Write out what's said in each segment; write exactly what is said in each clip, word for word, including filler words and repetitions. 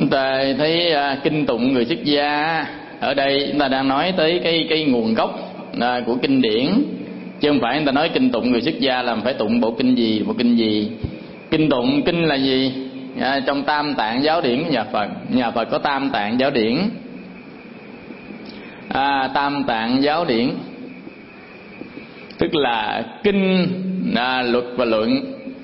Chúng ta thấy à, kinh tụng người xuất gia, ở đây chúng ta đang nói tới cái cái nguồn gốc à, của kinh điển, chứ không phải người ta nói kinh tụng người xuất gia là phải tụng bộ kinh gì bộ kinh gì. Kinh tụng, kinh là gì? À, trong tam tạng giáo điển của nhà Phật, nhà Phật có tam tạng giáo điển. À, tam tạng giáo điển tức là kinh, à, luật và luận.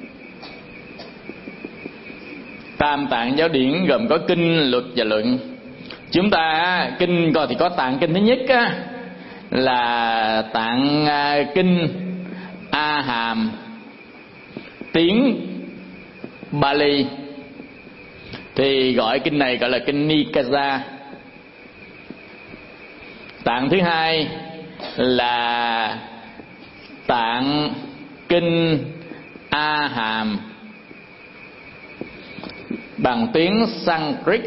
Tam tạng giáo điển gồm có kinh, luật và luận. Chúng ta kinh coi thì có tạng kinh thứ nhất á, là tạng à, kinh A Hàm tiếng Bali, thì gọi kinh này gọi là kinh Nikaya. Tạng thứ hai là tạng kinh A Hàm bằng tiếng Sanskrit.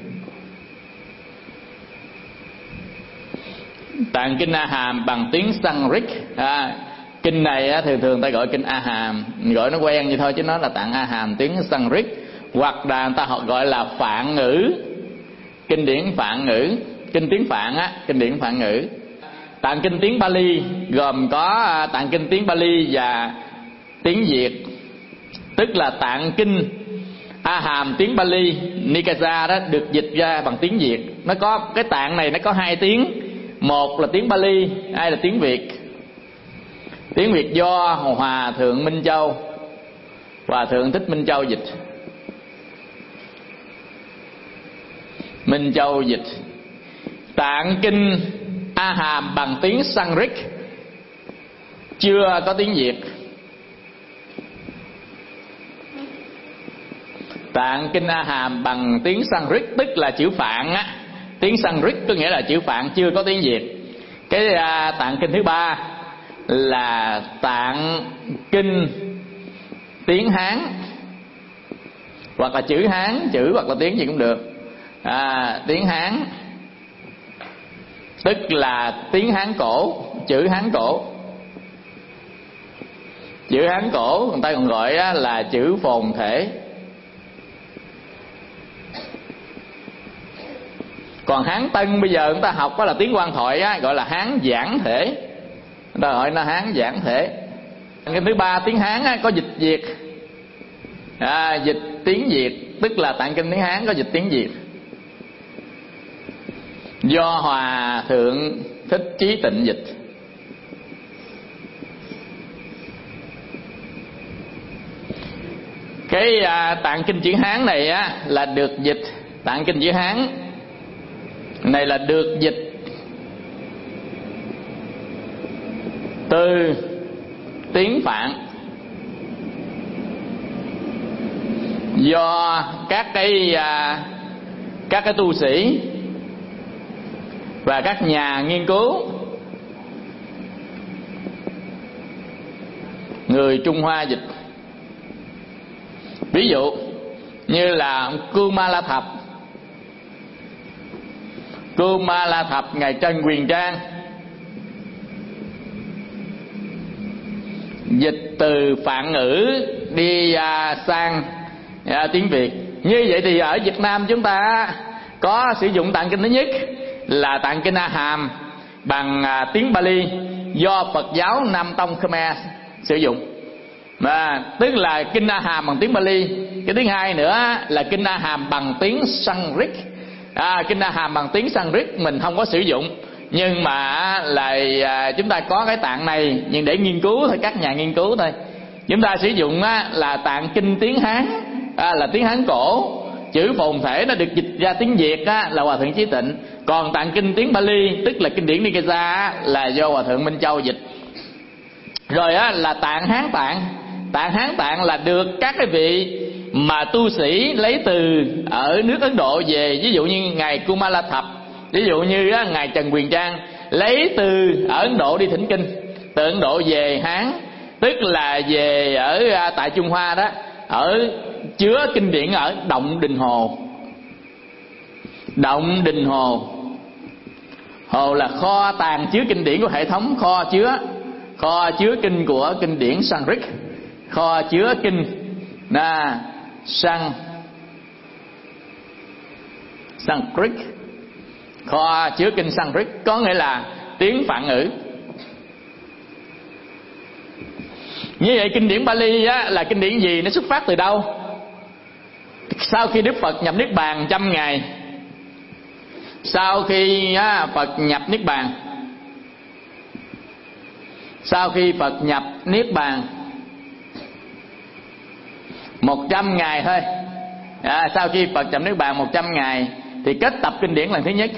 Tạng kinh A Hàm bằng tiếng Sanskrit. À, kinh này á, thường thường ta gọi kinh A Hàm, gọi nó quen vậy thôi, chứ nó là tạng A Hàm tiếng Sanskrit, hoặc là người ta họ gọi là Phạn ngữ, kinh điển Phạn ngữ, kinh tiếng Phạn á, kinh điển Phạn ngữ. Tạng kinh tiếng Bali gồm có tạng kinh tiếng Bali và tiếng Việt, tức là tạng kinh A Hàm tiếng Bali Nikaya đó được dịch ra bằng tiếng Việt. Nó có cái tạng này nó có hai tiếng, một là tiếng Bali, hai là tiếng Việt. Tiếng Việt do Hòa thượng Minh Châu, Hòa thượng Thích Minh Châu dịch. Minh Châu dịch. Tạng kinh A Hàm bằng tiếng Sanskrit chưa có tiếng Việt. Tạng kinh A Hàm bằng tiếng Sanskrit tức là chữ Phạn á, tiếng Sanskrit có nghĩa là chữ Phạn, chưa có tiếng Việt. Cái à, tạng kinh thứ ba là tạng kinh tiếng Hán, hoặc là chữ Hán, chữ hoặc là tiếng gì cũng được. À, tiếng Hán tức là tiếng Hán cổ, chữ Hán cổ. Chữ Hán cổ người ta còn gọi là chữ phồn thể. Còn Hán Tân bây giờ người ta học đó là tiếng Quan Thoại á, gọi là Hán giản thể, người ta gọi là Hán giản thể. Cái thứ ba tiếng Hán á, có dịch Việt, à, dịch tiếng Việt, tức là tạng kinh tiếng Hán có dịch tiếng Việt, do Hòa thượng Thích Chí Tịnh dịch. Cái à, tạng kinh chữ Hán này á là được dịch, tạng kinh chữ Hán này là được dịch từ tiếng Phạn, do các cái à, các cái tu sĩ và các nhà nghiên cứu người Trung Hoa dịch. Ví dụ như là Kumala Thập, Kumala Thập ngài Trần Quyền Trang dịch từ Phạn ngữ đi à, sang à, tiếng Việt. Như vậy thì ở Việt Nam chúng ta có sử dụng tạng kinh thứ nhất là tạng kinh A Hàm bằng à, tiếng Bali do Phật giáo Nam Tông Khmer sử dụng, mà tức là kinh A Hàm bằng tiếng Bali. Cái thứ hai nữa là kinh A Hàm bằng tiếng Sanskrit. À, kinh A Hàm bằng tiếng Sanskrit mình không có sử dụng, nhưng mà là à, chúng ta có cái tạng này nhưng để nghiên cứu thôi, các nhà nghiên cứu thôi. Chúng ta sử dụng á, là tạng kinh tiếng Hán, à, là tiếng Hán cổ, chữ phồn thể nó được dịch ra tiếng Việt á, là Hòa thượng Chí Tịnh. Còn tạng kinh tiếng Bali tức là kinh điển Nikaya là do Hòa thượng Minh Châu dịch. Rồi á, là tạng Hán tạng. Tạng Hán tạng là được các cái vị mà tu sĩ lấy từ ở nước Ấn Độ về, ví dụ như ngài Kumala Thập, ví dụ như á, ngài Trần Quyền Trang lấy từ ở Ấn Độ đi thỉnh kinh, từ Ấn Độ về Hán, tức là về ở tại Trung Hoa đó, ở chứa kinh điển ở Động Đình Hồ. Động Đình Hồ, hồ là kho tàng chứa kinh điển của hệ thống, kho chứa kho chứa kinh của kinh điển Sanskrit, kho chứa kinh na sang Sanskrit, kho chứa kinh Sanskrit, có nghĩa là tiếng Phạn ngữ. Như vậy kinh điển Pali á, là kinh điển gì? Nó xuất phát từ đâu? Sau khi Đức Phật nhập Niết Bàn trăm ngày, sau khi á, Phật nhập Niết Bàn, sau khi Phật nhập Niết Bàn một trăm ngày thôi, à, sau khi Phật nhập Niết Bàn một trăm ngày thì kết tập kinh điển lần thứ nhất.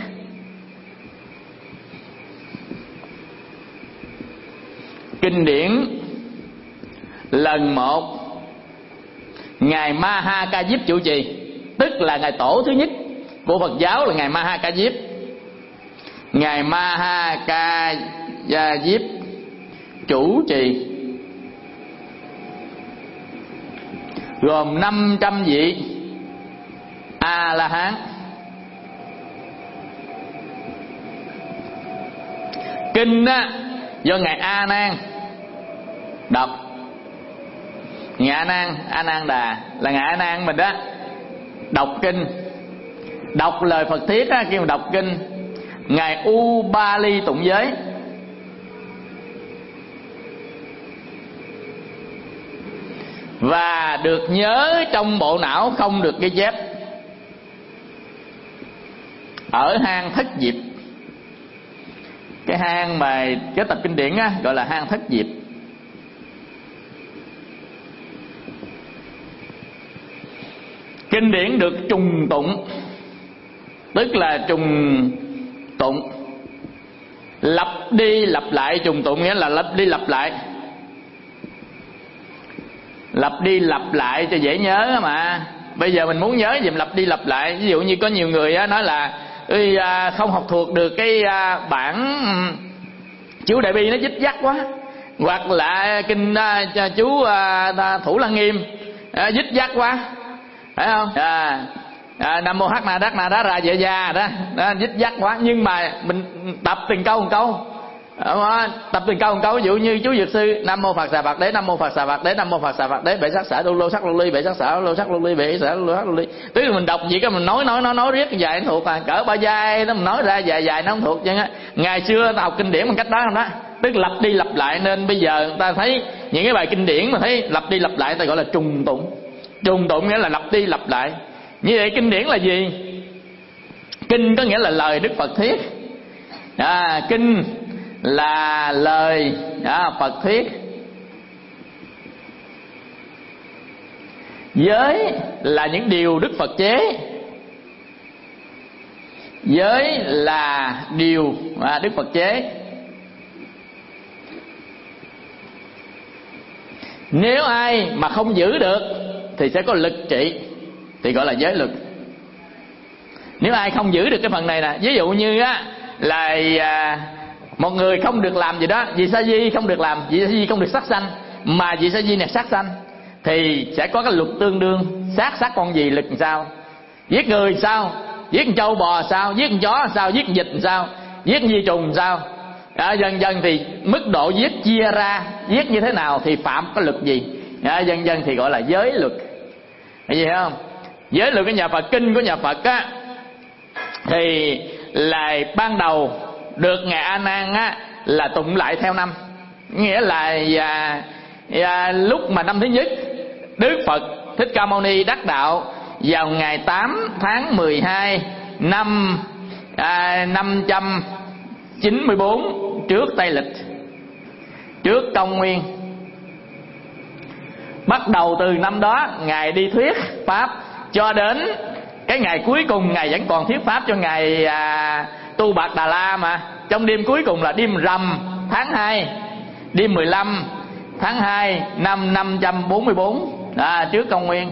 Kinh điển lần một, ngài Ma Ha Ca Diếp chủ trì, tức là ngài tổ thứ nhất của Phật giáo là ngài Ma Ha Ca Diếp. Ngài Ma Ha Ca Diếp chủ trì, gồm năm trăm vị A La Hán. Kinh á, do ngài A Nan đọc. Ngài A Nan, A Nan Đà là ngài A Nan mình đó, đọc kinh, đọc lời Phật thuyết á, khi mà đọc kinh, ngài Ubali tụng giới. Và được nhớ trong bộ não, không được ghi chép. Ở hang Thất Diệp, cái hang mà kết tập kinh điển á, gọi là hang Thất Diệp. Kinh điển được trùng tụng, tức là trùng tụng, lặp đi lặp lại. Trùng tụng nghĩa là lặp đi lặp lại, lặp đi lặp lại cho dễ nhớ mà. Bây giờ mình muốn nhớ gì mình lặp đi lặp lại. Ví dụ như có nhiều người á nói là Ê, à, không học thuộc được cái à, bản chú Đại Bi nó dích dắt quá, hoặc là kinh à, chú à, Thủ Lăng Nghiêm à, dích dắt quá, phải không? À, à, Nam Mô Hắc Na Đắc Na Đá Ra Dạ Gia đó, đó dích dắt quá. Nhưng mà mình tập từng câu một câu, đó, tập từng câu một câu. Ví dụ như chú Dược Sư Nam Mô Phật Xà Phật Đế, Nam Mô Phật Xà Phật Đế, Nam Mô Phật Xà Phật Đế, bệ sắc xả đô lô sắc lô ly, bệ sắc xả lô sắc lô ly, bệ xả lô sắc lô ly. Tức là mình đọc gì cái mình nói nói nói nói riết dài nó thuộc à, cỡ ba giây nó mình nói ra dài dài nó không thuộc chứ á. Ngày xưa ta học kinh điển bằng cách đó không đó, tức lặp đi lặp lại. Nên bây giờ ta thấy những cái bài kinh điển mà thấy lặp đi lặp lại ta gọi là trùng tụng. Trùng tụng nghĩa là lặp đi lặp lại. Như vậy kinh điển là gì? Kinh có nghĩa là lời Đức Phật thuyết. À, kinh là lời à, Phật thuyết. Giới là những điều Đức Phật chế. Giới là điều à, Đức Phật chế. Nếu ai mà không giữ được thì sẽ có lực trị, thì gọi là giới lực. Nếu ai không giữ được cái phần này nè, ví dụ như á là à, một người không được làm gì đó, vị sa di không được làm, vị sa di không được sát sanh, mà vị sa di này sát sanh, thì sẽ có cái luật tương đương. Sát sát con gì lực làm sao, giết người sao, giết con trâu bò sao, giết con chó sao, giết con vịt sao, giết con vi trùng sao. À, dần dần thì mức độ giết chia ra, giết như thế nào thì phạm có luật gì. À, dần dần thì gọi là giới luật. Thấy gì không? Giới luật của nhà Phật, kinh của nhà Phật á, thì là ban đầu được ngài A Nan á là tụng lại theo năm. Nghĩa là à, à, lúc mà năm thứ nhất Đức Phật Thích Ca Mâu Ni đắc đạo vào ngày tám tháng mười hai năm à, năm trăm chín mươi bốn trước Tây Lịch, trước Công Nguyên. Bắt đầu từ năm đó ngài đi thuyết pháp cho đến cái ngày cuối cùng ngài vẫn còn thuyết pháp cho ngài à, Tu Bạt Đà La. Mà trong đêm cuối cùng là đêm rằm tháng hai, đêm mười lăm tháng hai năm năm trăm bốn mươi bốn à, trước Công Nguyên.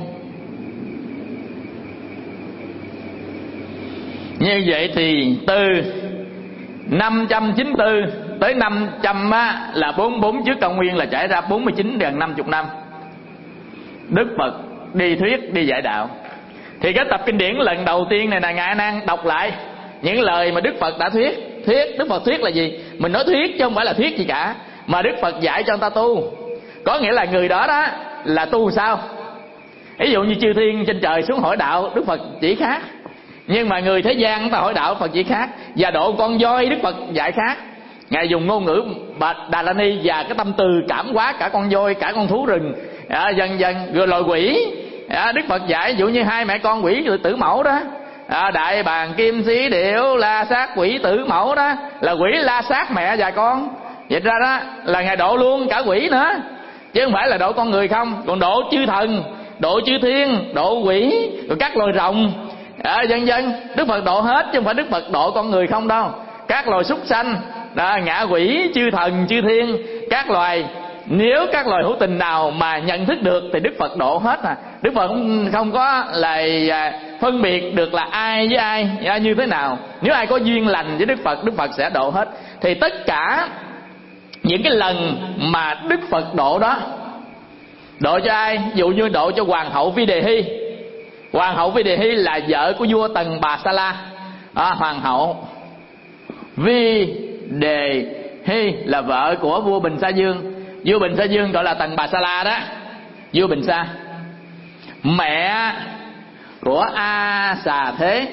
Như vậy thì từ năm trăm chín mươi tư tới năm trăm á, là bốn mươi bốn trước Công Nguyên, là trải ra bốn mươi chín gần năm mươi năm Đức Phật đi thuyết, đi dạy đạo. Thì cái tập kinh điển lần đầu tiên này là ngài A Nan đọc lại những lời mà Đức Phật đã thuyết. Thuyết, Đức Phật thuyết là gì? Mình nói thuyết chứ không phải là thuyết gì cả, mà Đức Phật dạy cho người ta tu. Có nghĩa là người đó đó là tu sao. Ví dụ như chư thiên trên trời xuống hỏi đạo, Đức Phật chỉ khác. Nhưng mà người thế gian người ta hỏi đạo Phật chỉ khác, và độ con voi Đức Phật dạy khác. Ngài dùng ngôn ngữ Đà La Ni và cái tâm từ cảm hóa cả con voi, cả con thú rừng, à, dần dần rồi loài quỷ. À, Đức Phật dạy ví dụ như hai mẹ con quỷ tử mẫu đó, à, đại bàng kim xí điểu la sát quỷ tử mẫu đó, là quỷ la sát mẹ và con. Vậy ra đó là Ngài độ luôn cả quỷ nữa, chứ không phải là độ con người không. Còn độ chư thần, độ chư thiên, độ quỷ, rồi các loài rồng, à, dần dần Đức Phật độ hết, chứ không phải Đức Phật độ con người không đâu. Các loài súc sanh, à, ngạ quỷ, chư thần, chư thiên, các loài. Nếu các loài hữu tình nào mà nhận thức được thì Đức Phật độ hết à. Đức Phật không, không có là phân biệt được là ai với ai, như thế nào. Nếu ai có duyên lành với Đức Phật, Đức Phật sẽ độ hết. Thì tất cả những cái lần mà Đức Phật độ đó, độ cho ai? Ví dụ như độ cho Hoàng hậu Vi Đề Hy. Hoàng hậu Vi Đề Hy là vợ của vua Tần Bà Sa La. à, Hoàng hậu Vi Đề Hy là vợ của vua Bình Sa Dương. Vua Bình Sa Dương gọi là Tần Bà Sa La đó, vua Bình Sa. Mẹ của A Xà Thế.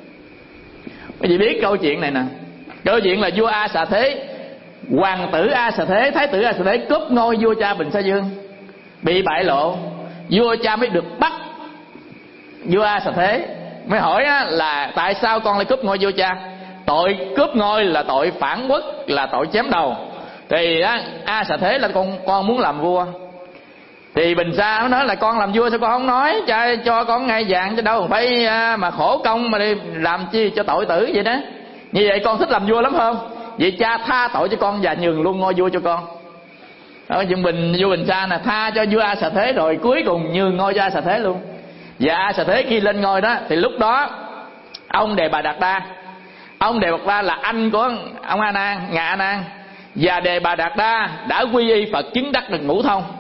Quý vị biết câu chuyện này nè. Câu chuyện là vua A Xà Thế, hoàng tử A Xà Thế, thái tử A Xà Thế cướp ngôi vua cha Bình Sa Dương, bị bại lộ. Vua cha mới được bắt vua A Xà Thế, mới hỏi là tại sao con lại cướp ngôi vua cha. Tội cướp ngôi là tội phản quốc, là tội chém đầu. Thì A Xà Thế là con con muốn làm vua. Thì Bình Sa nó nói là con làm vua sao con không nói cho, cho con ngai vàng, chứ đâu phải mà khổ công mà đi làm chi cho tội tử vậy đó. Như vậy con thích làm vua lắm không? Vậy cha tha tội cho con và nhường luôn ngôi vua cho con. Đó, nhưng Bình vua Bình Sa nè, tha cho vua A Xà Thế rồi cuối cùng nhường ngôi cho A Xà Thế luôn. Và A Xà Thế khi lên ngôi đó thì lúc đó ông Đề Bà Đạt Đa, ông Đề Bà Đạt Đa là anh của ông A Nan, ngài A Nan, và Đề Bà Đạt Đa đã quy y Phật, chứng đắc được ngũ thông.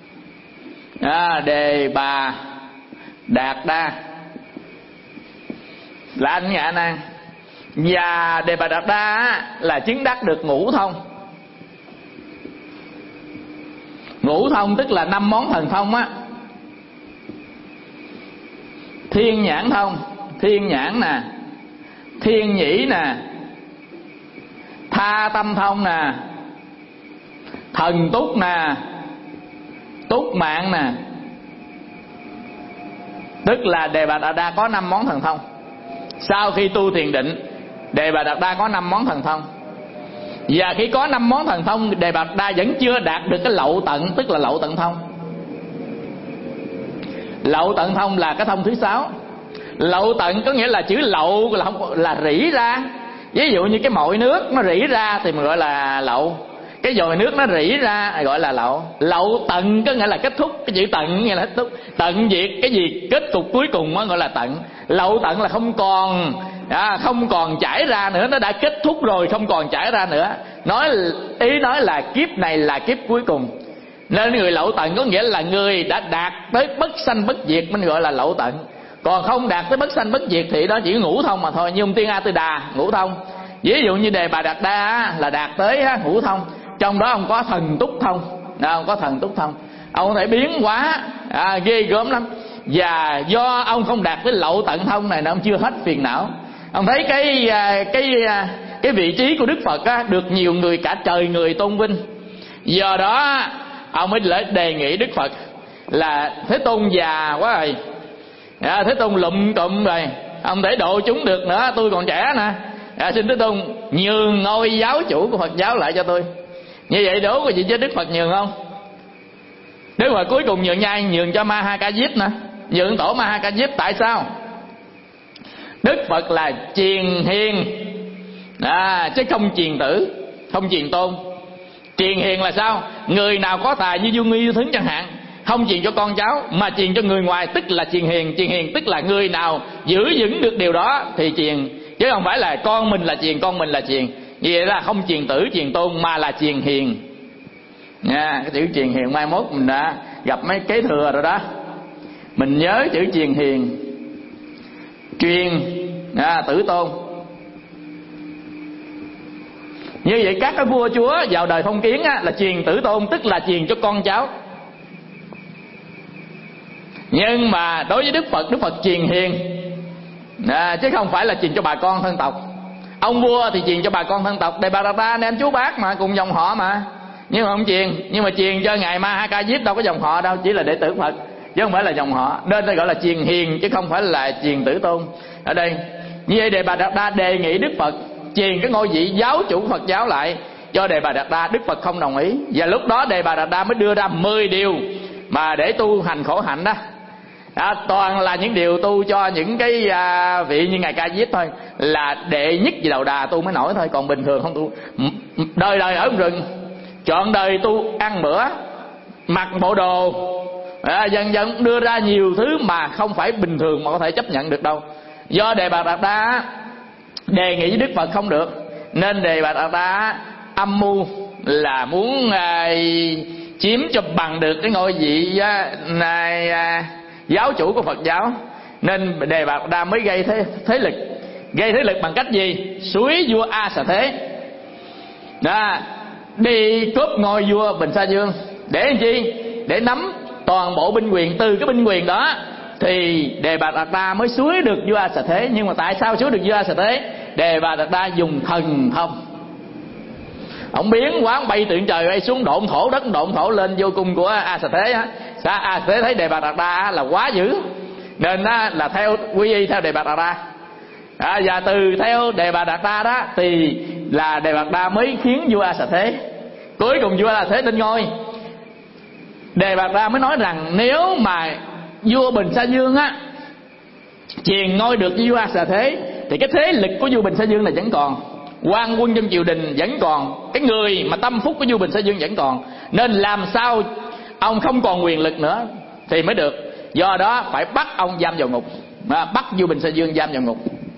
à, Đề Bà Đạt Đa là anh ngài A Nan, và Đề Bà Đạt Đa là chứng đắc được ngũ thông. Ngũ thông tức là năm món thần thông á. Thiên nhãn thông, thiên nhãn nè, thiên nhĩ nè, tha tâm thông nè, thần túc nè, túc mạng nè. Tức là Đề Bà Đạt Đa có năm món thần thông. Sau khi tu thiền định, Đề Bà Đạt Đa có năm món thần thông. Và khi có năm món thần thông, Đề Bà Đạt Đa vẫn chưa đạt được cái lậu tận, tức là lậu tận thông. Lậu tận thông là cái thông thứ sáu. Lậu tận có nghĩa là chữ lậu là không, là rỉ ra. Ví dụ như cái mội nước nó rỉ ra thì mình gọi là lậu. Cái dồi nước nó rỉ ra gọi là lậu. Lậu tận có nghĩa là kết thúc. Cái chữ tận nghĩa là kết thúc. Tận diệt cái gì kết cục cuối cùng đó gọi là tận. Lậu tận là không còn à, không còn chảy ra nữa, nó đã kết thúc rồi, không còn chảy ra nữa. Nói ý nói là kiếp này là kiếp cuối cùng. Nên người lậu tận có nghĩa là người đã đạt tới bất sanh bất diệt, mình gọi là lậu tận. Còn không đạt tới bất sanh bất diệt thì đó chỉ ngũ thông mà thôi. Như ông Tiên A Tư Đà ngũ thông. Ví dụ như Đề Bà Đạt Đa là đạt tới ngũ thông. Trong đó ông có thần túc thông, ông có thần túc thông. Ông có thể biến hóa à, ghê gớm lắm. Và do ông không đạt tới lậu tận thông này, ông chưa hết phiền não. Ông thấy cái cái cái vị trí của Đức Phật á, được nhiều người cả trời người tôn vinh. Do đó ông mới đề nghị Đức Phật là Thế Tôn già quá rồi, à, Thế Tôn lụm cụm rồi, ông thể độ chúng được nữa, tôi còn trẻ nè, à, xin Thế Tôn nhường ngôi giáo chủ của Phật giáo lại cho tôi. Như vậy đố cái gì chứ Đức Phật nhường không? Đức Phật cuối cùng nhường nhai, nhường cho Ma Ha Ca Diếp nè, nhường tổ Ma Ha Ca Diếp. Tại sao? Đức Phật là triền hiền à, chứ không triền tử, không triền tôn. Triền hiền là sao? Người nào có tài như vua Nghi Thứng chẳng hạn, không truyền cho con cháu mà truyền cho người ngoài, tức là truyền hiền. Truyền hiền tức là người nào giữ vững được điều đó thì truyền, chứ không phải là con mình là truyền, con mình là truyền. Vậy là không truyền tử, truyền tôn mà là truyền hiền nha. Cái chữ truyền hiền mai mốt mình đã gặp mấy kế thừa rồi đó, mình nhớ chữ truyền hiền. Truyền à, tử tôn. Như vậy các cái vua chúa vào đời phong kiến á, là truyền tử tôn, tức là truyền cho con cháu. Nhưng mà đối với Đức Phật, Đức Phật truyền hiền. à, chứ không phải là truyền cho bà con thân tộc. Ông vua thì truyền cho bà con thân tộc, Đề Bà Đạt Đa anh em chú bác mà, cùng dòng họ mà, nhưng mà không truyền. Nhưng mà truyền cho ngài Ma Ha Ca Diếp đâu có dòng họ đâu, chỉ là đệ tử Phật chứ không phải là dòng họ, nên nó gọi là truyền hiền chứ không phải là truyền tử tôn. Ở đây như vậy Đề Bà Đạt Đa đề nghị Đức Phật truyền cái ngôi vị giáo chủ Phật giáo lại cho Đề Bà Đạt Đa. Đức Phật không đồng ý, và lúc đó Đề Bà Đạt Đa mới đưa ra mười điều mà để tu hành khổ hạnh đó. Đó, toàn là những điều tu cho những cái à, vị như ngài Ca Diếp thôi, là đệ nhất vị Đầu Đà tu mới nổi thôi, còn bình thường không tu. Đời đời ở rừng, chọn đời tu ăn bữa, mặc bộ đồ, à, dần dần đưa ra nhiều thứ mà không phải bình thường mà có thể chấp nhận được đâu. Do Đề Bà Đạt Đa đề nghị với Đức Phật không được, nên Đề Bà Đạt Đa âm mưu là muốn à, chiếm cho bằng được cái ngôi vị à, à, giáo chủ của Phật giáo. Nên Đề Bà Đạt Đa mới gây thế, thế lực. Gây thế lực bằng cách gì? Suối vua A Xà Thế đó, đi cướp ngôi vua Bình Sa Dương. Để làm chi? Để nắm toàn bộ binh quyền. Từ cái binh quyền đó thì Đề Bà Đạt Đa mới suối được vua A Xà Thế. Nhưng mà tại sao suối được vua A Xà Thế? Đề Bà Đạt Đa dùng thần thông. Ông biến quá, ông bay từ trời bay xuống độn thổ đất, độn thổ lên vô cung của A Xà Thế á. A Xà Thế thấy Đề Bà Đạt Đa là quá dữ, nên là theo quy y theo Đề Bà Đạt Đa. À, và từ theo Đề Bà Đạt Đa đó thì là Đề Bà Đạt Đa mới khiến vua A Xà Thế, cuối cùng vua A Xà Thế lên ngôi. Đề Bà Đạt Đa mới nói rằng nếu mà vua Bình Sa Dương á truyền ngôi được với vua A Xà Thế thì cái thế lực của vua Bình Sa Dương là vẫn còn, quan quân trong triều đình vẫn còn, cái người mà tâm phúc của vua Bình Sa Dương vẫn còn, nên làm sao ông không còn quyền lực nữa thì mới được. Do đó phải bắt ông giam vào ngục, à, bắt vua Bình Sa Dương giam vào ngục.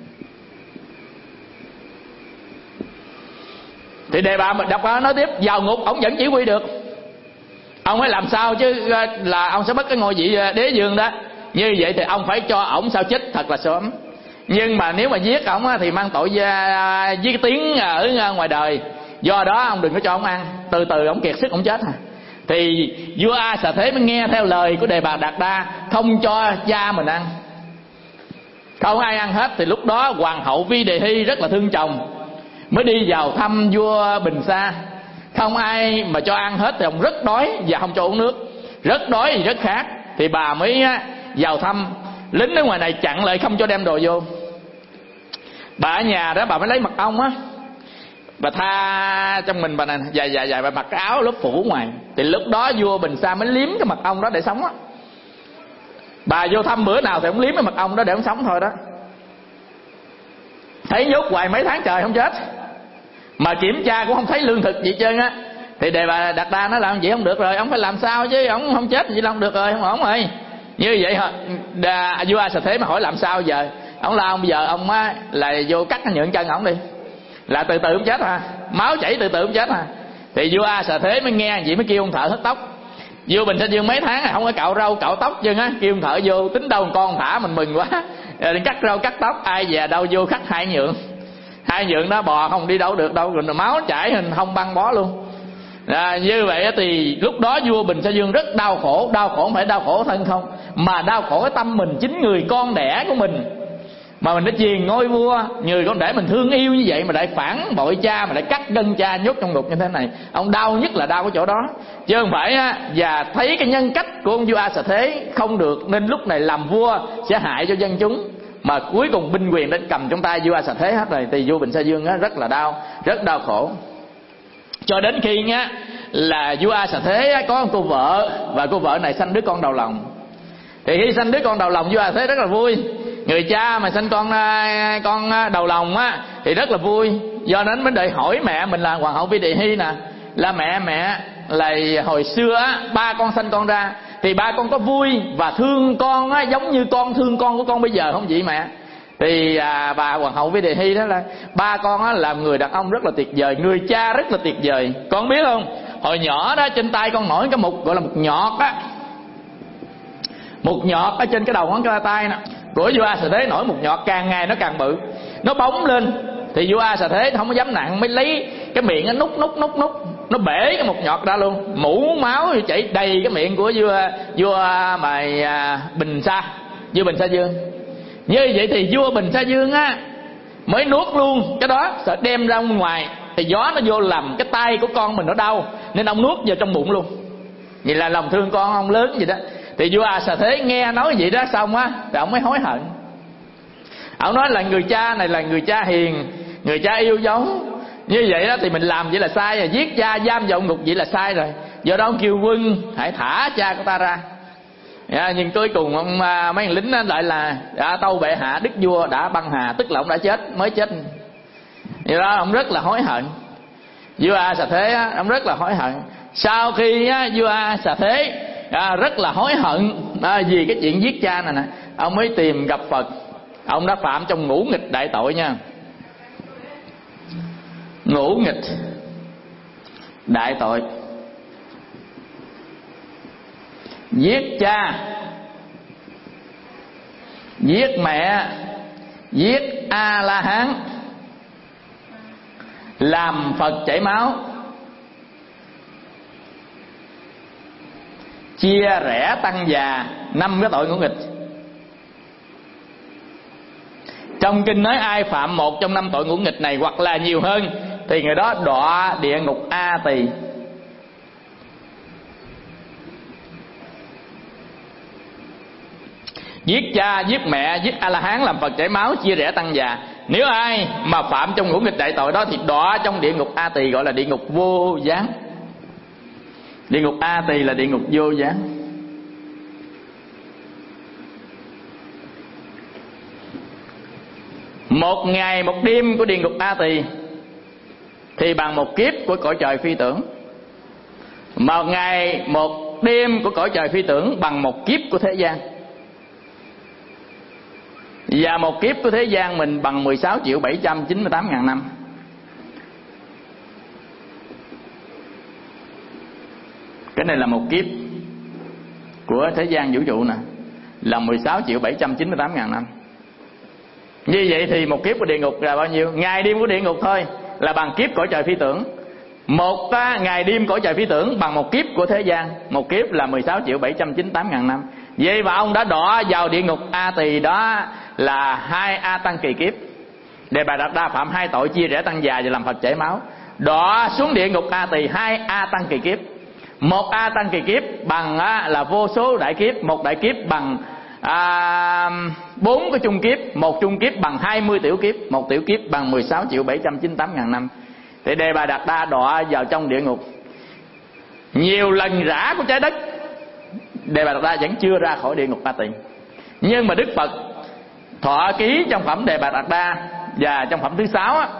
Thì Đề Bà đọc đó nói tiếp, vào ngục ông vẫn chỉ huy được, ông phải làm sao chứ là ông sẽ mất cái ngôi vị đế vương đó. Như vậy thì ông phải cho ổng sao chết thật là sớm. Nhưng mà nếu mà giết ổng thì mang tội giết tiếng ở ngoài đời. Do đó ông đừng có cho ổng ăn, từ từ ổng kiệt sức ổng chết à. Thì vua A Xà Thế mới nghe theo lời của Đề Bà Đạt Đa, không cho cha mình ăn, không ai ăn hết. Thì lúc đó hoàng hậu Vi Đề Hy rất là thương chồng, mới đi vào thăm vua Bình Sa. Không ai mà cho ăn hết thì ông rất đói và không cho uống nước, rất đói thì rất khát. Thì bà mới vào thăm, lính ở ngoài này chặn lại không cho đem đồ vô. Bà ở nhà đó bà mới lấy mật ong á, bà tha trong mình bà này dài dài dài, bà mặc cái áo lớp phủ ngoài. Thì lúc đó vua Bình Sa mới liếm cái mật ong đó để sống á. Bà vô thăm bữa nào thì ông liếm cái mật ong đó để ông sống thôi đó. Thấy nhốt hoài mấy tháng trời không chết, mà kiểm tra cũng không thấy lương thực gì trơn á. Thì Đề Bà Đạt Đa nó làm gì không được rồi, ông phải làm sao chứ, ông không chết gì không được rồi, không ổn rồi. Như vậy hả? Vua A Xà Thế mà hỏi làm sao giờ, ông la ông bây giờ ông á là vô cắt nhượng chân ổng đi, là từ từ ông chết à, máu chảy từ từ ông chết à. Thì vua A Xà Thế mới nghe vậy mới kêu ông thợ hớt tóc. Vua Bình Sa Dương mấy tháng không có cạo râu cạo tóc chứ á, kêu ông thợ vô, tính đâu con thả mình mừng quá, đi cắt râu cắt tóc. Ai về đâu vô cắt hai nhượng, hai nhượng đó bò không đi đâu được đâu, rồi máu chảy hình không băng bó luôn. À, như vậy thì lúc đó vua Bình Sa Dương rất đau khổ. Đau khổ không phải đau khổ thân không, mà đau khổ cái tâm mình, chính người con đẻ của mình mà mình đã truyền ngôi vua, người con đẻ mình thương yêu như vậy mà lại phản bội cha, mà lại cắt gân cha nhốt trong ngục như thế này. Ông đau nhất là đau cái chỗ đó, chứ không phải á. Và thấy cái nhân cách của ông vua A Xà Thế không được, nên lúc này làm vua sẽ hại cho dân chúng, mà cuối cùng binh quyền đã cầm trong tay vua A Xà Thế hết rồi. Thì vua Bình Sa Dương á rất là đau, rất đau khổ. Cho đến khi nhá là vua A Xà Thế có một cô vợ, và cô vợ này sanh đứa con đầu lòng. Thì khi sanh đứa con đầu lòng, vua A Xà Thế rất là vui. Người cha mà sanh con con đầu lòng á thì rất là vui. Do nên mới đợi hỏi mẹ mình là hoàng hậu Vi Đề Hy nè, là mẹ mẹ là hồi xưa á, ba con sanh con ra thì ba con có vui và thương con á giống như con thương con của con bây giờ không vậy mẹ? Thì à, bà hoàng hậu Vi Đề Hy đó là ba con á là người đàn ông rất là tuyệt vời, người cha rất là tuyệt vời. Con biết không, hồi nhỏ đó trên tay con nổi cái mục gọi là mục nhọt á, mục nhọt ở trên cái đầu ngón cái tay nè của vua A Xà Thế nổi mục nhọt, càng ngày nó càng bự, nó bóng lên. Thì vua A Xà Thế không có dám nặng, mới lấy cái miệng nó nút nút nút nút, nó bể cái mục nhọt ra luôn, mũ máu chảy đầy cái miệng của vua vua mà à, Bình Sa, vua Bình Sa Dương. Như vậy thì vua Bình Sa Dương á mới nuốt luôn cái đó, sợ đem ra ngoài thì gió nó vô làm cái tay của con mình nó đau, nên ông nuốt vào trong bụng luôn. Vậy là lòng thương con ông lớn vậy đó. Thì vua A Xà Thế nghe nói vậy đó xong á, thì ông mới hối hận. Ông nói là người cha này là người cha hiền, người cha yêu dấu, như vậy đó thì mình làm vậy là sai rồi, giết cha giam vào ngục vậy là sai rồi. Do đó ông kêu quân hãy thả cha của ta ra. À, nhưng cuối cùng ông mấy lính đó lại là đã tâu bệ hạ, đức vua đã băng hà, tức là ông đã chết, mới chết. Vậy đó ông rất là hối hận. Vua A Xà Thế á, ông rất là hối hận. Sau khi á, vua A Xà Thế à, rất là hối hận à, vì cái chuyện giết cha này nè, ông mới tìm gặp Phật. Ông đã phạm trong ngũ nghịch đại tội nha. Ngũ nghịch đại tội: giết cha, giết mẹ, giết A La Hán, làm Phật chảy máu, chia rẽ tăng già. Năm cái tội ngũ nghịch. Trong kinh nói ai phạm một trong năm tội ngũ nghịch này hoặc là nhiều hơn thì người đó đọa địa ngục A Tỳ. Giết cha, giết mẹ, giết A La Hán, làm Phật chảy máu, chia rẽ tăng già. Nếu ai mà phạm trong ngũ nghịch đại tội đó thì đọa trong địa ngục A Tỳ, gọi là địa ngục vô gián. Địa ngục A Tỳ là địa ngục vô gián. Một ngày một đêm của địa ngục A Tỳ thì bằng một kiếp của cõi trời phi tưởng. Một ngày một đêm của cõi trời phi tưởng bằng một kiếp của thế gian. Và một kiếp của thế gian mình bằng mười sáu triệu bảy trăm chín mươi tám ngàn năm. Cái này là một kiếp của thế gian vũ trụ nè, là mười sáu triệu bảy trăm chín mươi tám ngàn năm. Như vậy thì một kiếp của địa ngục là bao nhiêu? Ngày đêm của địa ngục thôi là bằng kiếp cõi trời phi tưởng. Một ngày đêm cõi trời phi tưởng bằng một kiếp của thế gian. Một kiếp là mười sáu triệu bảy trăm chín mươi tám ngàn năm. Vậy mà ông đã đọa vào địa ngục A Tỳ, đó là hai A Tăng kỳ kiếp. Đề Bà Đạt Đa phạm hai tội chia rẽ tăng già và làm Phật chảy máu. Đọa xuống địa ngục A Tỳ hai A Tăng kỳ kiếp. Một A Tăng kỳ kiếp bằng là vô số đại kiếp. Một đại kiếp bằng à, bốn cái chung kiếp. Một chung kiếp bằng hai mươi tiểu kiếp. Một tiểu kiếp bằng mười sáu triệu bảy trăm chín mươi tám ngàn năm. Thì Đề Bà Đạt Đa đọa vào trong địa ngục nhiều lần rã của trái đất. Đề Bà Đạt Đa vẫn chưa ra khỏi địa ngục A Tỳ. Nhưng mà Đức Phật thọ ký trong phẩm Đề Bà Đạt Đa và trong phẩm thứ sáu á,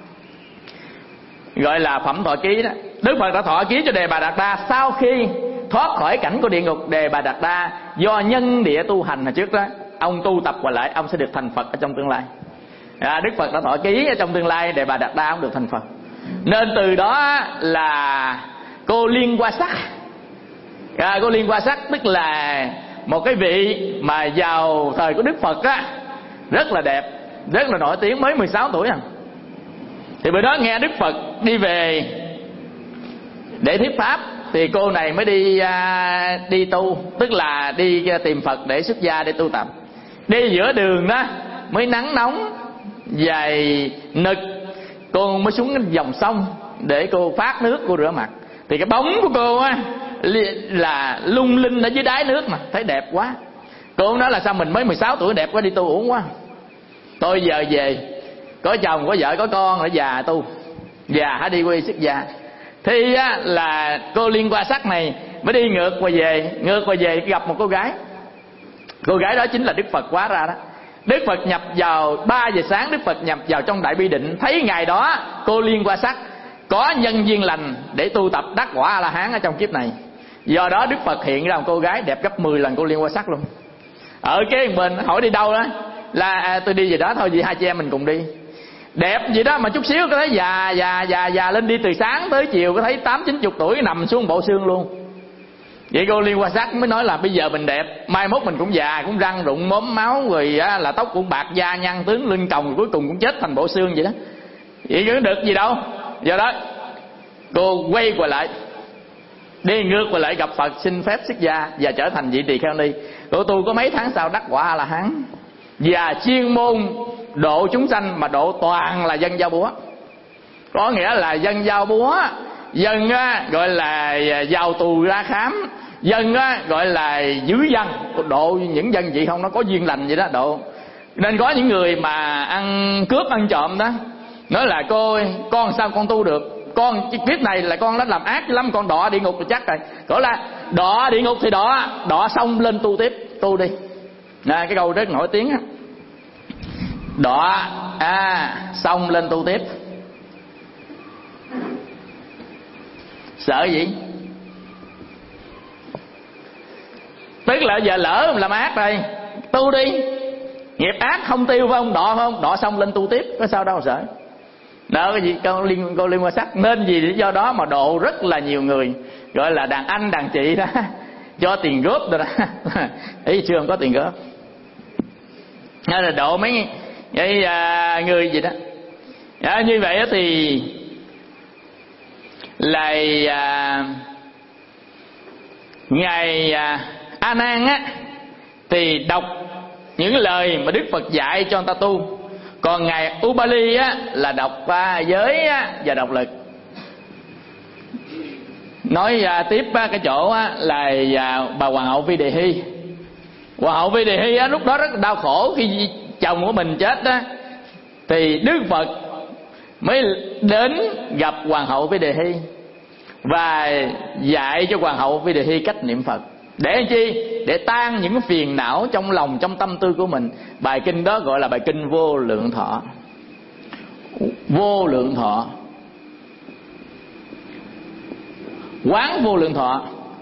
gọi là phẩm thọ ký đó, Đức Phật đã thọ ký cho Đề Bà Đạt Đa sau khi thoát khỏi cảnh của địa ngục. Đề Bà Đạt Đa do nhân địa tu hành hồi trước đó, ông tu tập qua lại, ông sẽ được thành Phật ở trong tương lai. à, Đức Phật đã thọ ký ở trong tương lai Đề Bà Đạt Đa ông được thành Phật. Nên từ đó là cô Liên Hoa Sắc. à, Cô Liên Hoa Sắc tức là một cái vị mà vào thời của Đức Phật á, rất là đẹp, rất là nổi tiếng, mới mười sáu tuổi à. Thì bữa đó nghe Đức Phật đi về để thuyết pháp thì cô này mới đi à, đi tu, tức là đi tìm Phật để xuất gia để tu tập. Đi giữa đường đó mới nắng nóng dày nực, cô mới xuống cái dòng sông để cô phát nước cô rửa mặt. Thì cái bóng của cô á là lung linh ở dưới đáy nước mà thấy đẹp quá. Cô nói là sao mình mới mười sáu tuổi đẹp quá, đi tu uổng quá. Tôi giờ về có chồng có vợ có con ở già tu, già hãy đi quy xuất gia. Thì á, là cô Liên Hoa Sắc này mới đi ngược qua về, ngược qua về gặp một cô gái. Cô gái đó chính là Đức Phật hóa ra đó. Đức Phật nhập vào ba giờ sáng, Đức Phật nhập vào trong Đại Bi Định. Thấy ngày đó cô Liên Hoa Sắc có nhân duyên lành để tu tập đắc quả A La Hán ở trong kiếp này. Do đó Đức Phật hiện ra một cô gái đẹp gấp mười lần cô Liên Hoa Sắc luôn. Ở cái bên hỏi đi đâu đó là à, tôi đi về đó thôi, vì hai chị em mình cùng đi. Đẹp gì đó mà chút xíu có thấy già già già già lên, đi từ sáng tới chiều có thấy tám chín chục tuổi nằm xuống bộ xương luôn. Vậy cô Liên Hoa Sắc mới nói là bây giờ mình đẹp, mai mốt mình cũng già, cũng răng rụng mốm máu rồi á, là tóc cũng bạc da nhăn tướng lưng còng, cuối cùng cũng chết thành bộ xương vậy đó. Vậy có được gì đâu. Do đó cô quay qua lại, đi ngược qua lại gặp Phật xin phép xuất gia và trở thành vị tỳ kheo ni. Cô tu có mấy tháng sau đắc quả A La Hán. và chuyên môn độ chúng sanh, mà độ toàn là dân giao búa. Có nghĩa là dân giao búa, dân á, gọi là vào tù ra khám, dân á, gọi là giữ dân, độ những dân vậy không, nó có duyên lành vậy đó độ. Nên có những người mà ăn cướp ăn trộm đó nói là cô ơi, con sao con tu được, con kiếp này là con đã làm ác lắm, con đọa địa ngục rồi chắc rồi. Gọi là đọa địa ngục thì đọa, đọa xong lên tu tiếp, tu đi. Nè, cái câu rất nổi tiếng á. Đọa à xong lên tu tiếp. Sợ gì? Tức là giờ lỡ làm ác rồi, tu đi. Nghiệp ác không tiêu phải không? Đọa không? Đọa xong lên tu tiếp, có sao đâu sợ. Đó cái gì câu liên câu liên quan sắc. Nên vì lý do đó mà độ rất là nhiều người, gọi là đàn anh đàn chị đó, cho tiền góp rồi đó. Ý chưa có tiền góp. Nên là độ mấy vậy à, người gì đó. À, như vậy thì là à, ngài à, A Nan á thì đọc những lời mà Đức Phật dạy cho người ta tu. Còn ngài Ubali á là đọc à, giới á, và độc lực. Nói à, tiếp á, cái chỗ á, là à, bà hoàng hậu Vi Đề Hy. Hoàng hậu Vi Đề Hy á, lúc đó rất đau khổ khi chồng của mình chết á, thì Đức Phật mới đến gặp hoàng hậu Vi Đề Hy và dạy cho hoàng hậu Vi Đề Hy cách niệm Phật. Để làm chi? Để tan những phiền não trong lòng, trong tâm tư của mình. Bài kinh đó gọi là bài kinh Vô Lượng Thọ. Vô Lượng Thọ, Quán Vô Lượng Thọ.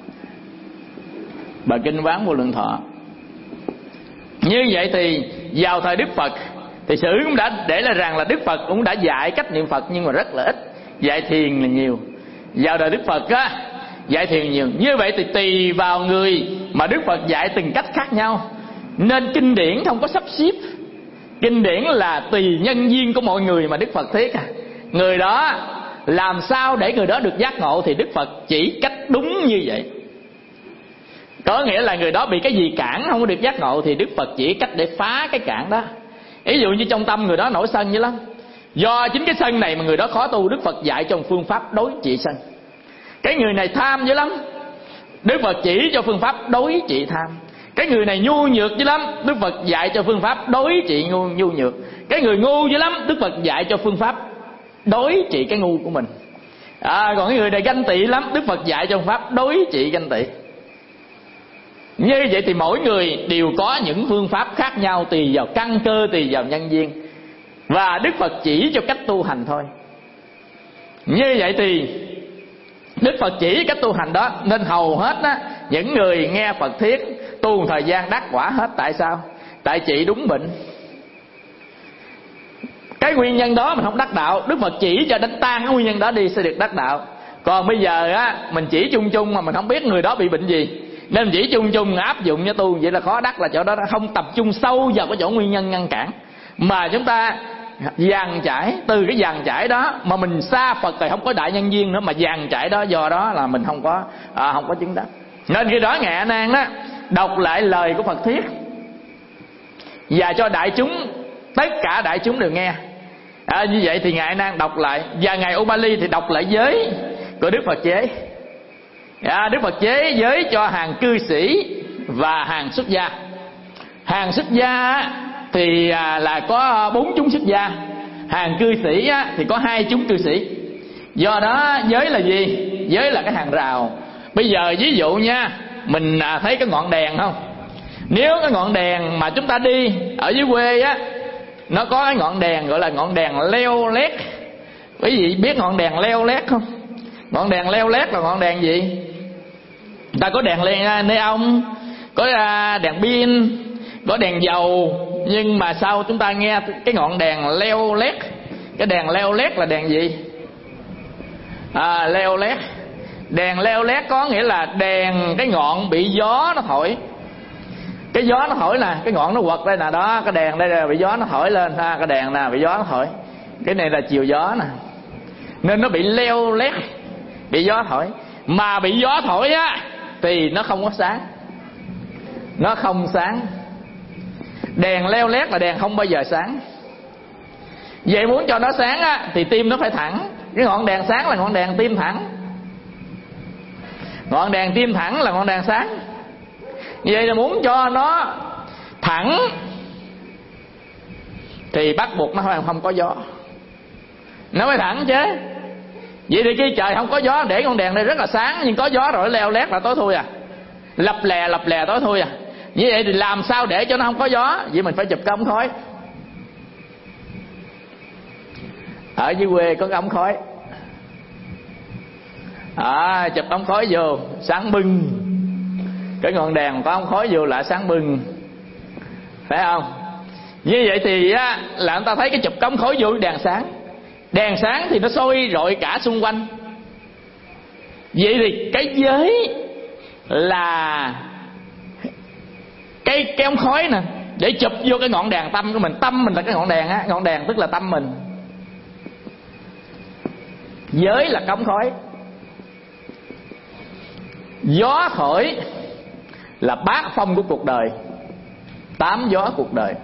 Bài kinh Quán Vô Lượng Thọ. Như vậy thì vào thời Đức Phật thì sử cũng đã để là rằng là Đức Phật cũng đã dạy cách niệm Phật, nhưng mà rất là ít, dạy thiền là nhiều. Vào đời Đức Phật á, dạy thiền nhiều. Như vậy thì tùy vào người mà Đức Phật dạy từng cách khác nhau. Nên kinh điển không có sắp xếp. Kinh điển là tùy nhân duyên của mọi người mà Đức Phật thiết. Người đó làm sao để người đó được giác ngộ thì Đức Phật chỉ cách đúng như vậy. Có nghĩa là người đó bị cái gì cản không có được giác ngộ thì Đức Phật chỉ cách để phá cái cản đó. Ví dụ như trong tâm người đó nổi sân dữ lắm, do chính cái sân này mà người đó khó tu, Đức Phật dạy cho phương pháp đối trị sân. Cái người này tham dữ lắm, Đức Phật chỉ cho phương pháp đối trị tham. Cái người này nhu nhược dữ lắm, Đức Phật dạy cho phương pháp đối trị ngu, nhu nhược. Cái người ngu dữ lắm, Đức Phật dạy cho phương pháp đối trị cái ngu của mình. À, còn cái người này ganh tị lắm, Đức Phật dạy cho phương pháp đối trị ganh tị. Như vậy thì mỗi người đều có những phương pháp khác nhau, tùy vào căn cơ, tùy vào nhân duyên. Và Đức Phật chỉ cho cách tu hành thôi. Như vậy thì Đức Phật chỉ cách tu hành đó, nên hầu hết á, những người nghe Phật thuyết tu một thời gian đắc quả hết. Tại sao? Tại trị đúng bệnh. Cái nguyên nhân đó mình không đắc đạo, Đức Phật chỉ cho đánh tan cái nguyên nhân đó đi sẽ được đắc đạo. Còn bây giờ á, mình chỉ chung chung mà mình không biết người đó bị bệnh gì, nên chỉ chung chung áp dụng cho tu, vậy là khó đắc. Là chỗ đó không tập trung sâu vào cái chỗ nguyên nhân ngăn cản, mà chúng ta dàn trải. Từ cái dàn trải đó mà mình xa Phật thì không có đại nhân duyên nữa, mà dàn trải đó do đó là mình không có à, không có chứng đắc. Nên khi đó ngài A Nan đó đọc lại lời của Phật thuyết và cho đại chúng, tất cả đại chúng đều nghe. À, như vậy thì ngài A Nan đọc lại, và ngài Ubali thì đọc lại giới của Đức Phật chế. À, Đức Phật chế giới cho hàng cư sĩ và hàng xuất gia. Hàng xuất gia thì à, là có bốn chúng xuất gia. Hàng cư sĩ á, thì có hai chúng cư sĩ. Do đó giới là gì? Giới là cái hàng rào. Bây giờ ví dụ nha, mình à, thấy cái ngọn đèn không? Nếu cái ngọn đèn mà chúng ta đi ở dưới quê á, nó có cái ngọn đèn gọi là ngọn đèn leo lét. Quý vị biết ngọn đèn leo lét không? Ngọn đèn leo lét là ngọn đèn gì? Ta có đèn neon, có đèn pin, có đèn dầu. Nhưng mà sao chúng ta nghe cái ngọn đèn leo lét? Cái đèn leo lét là đèn gì? À, leo lét. Đèn leo lét có nghĩa là đèn cái ngọn bị gió nó thổi. Cái gió nó thổi nè, cái ngọn nó quật đây nè, đó, cái đèn đây là bị gió nó thổi lên ha, cái đèn nè bị gió nó thổi. Cái này là chiều gió nè, nên nó bị leo lét, bị gió thổi. Mà bị gió thổi á thì nó không có sáng, nó không sáng. Đèn leo lét là đèn không bao giờ sáng. Vậy muốn cho nó sáng á, thì tim nó phải thẳng. Cái ngọn đèn sáng là ngọn đèn tim thẳng. Ngọn đèn tim thẳng là ngọn đèn sáng. Vậy là muốn cho nó thẳng thì bắt buộc nó không có gió, nó mới thẳng chứ. Vậy thì khi trời không có gió, để con đèn này rất là sáng, nhưng có gió rồi leo lét là tối thui à, lập lè lập lè tối thui à. Như vậy thì làm sao để cho nó không có gió? Vậy mình phải chụp cái ống khói. Ở dưới quê có cái ống khói à, chụp ống khói vô sáng bừng. Cái ngọn đèn có ống khói vô là sáng bừng, phải không? Như vậy thì á, là người ta thấy cái chụp ống khói vô đèn sáng. Đèn sáng thì nó soi rọi cả xung quanh. Vậy thì cái giới là cái, cái ống khói nè, để chụp vô cái ngọn đèn tâm của mình. Tâm mình là cái ngọn đèn á, ngọn đèn tức là tâm mình. Giới là cái ống khói. Gió thổi là bát phong của cuộc đời, tám gió cuộc đời.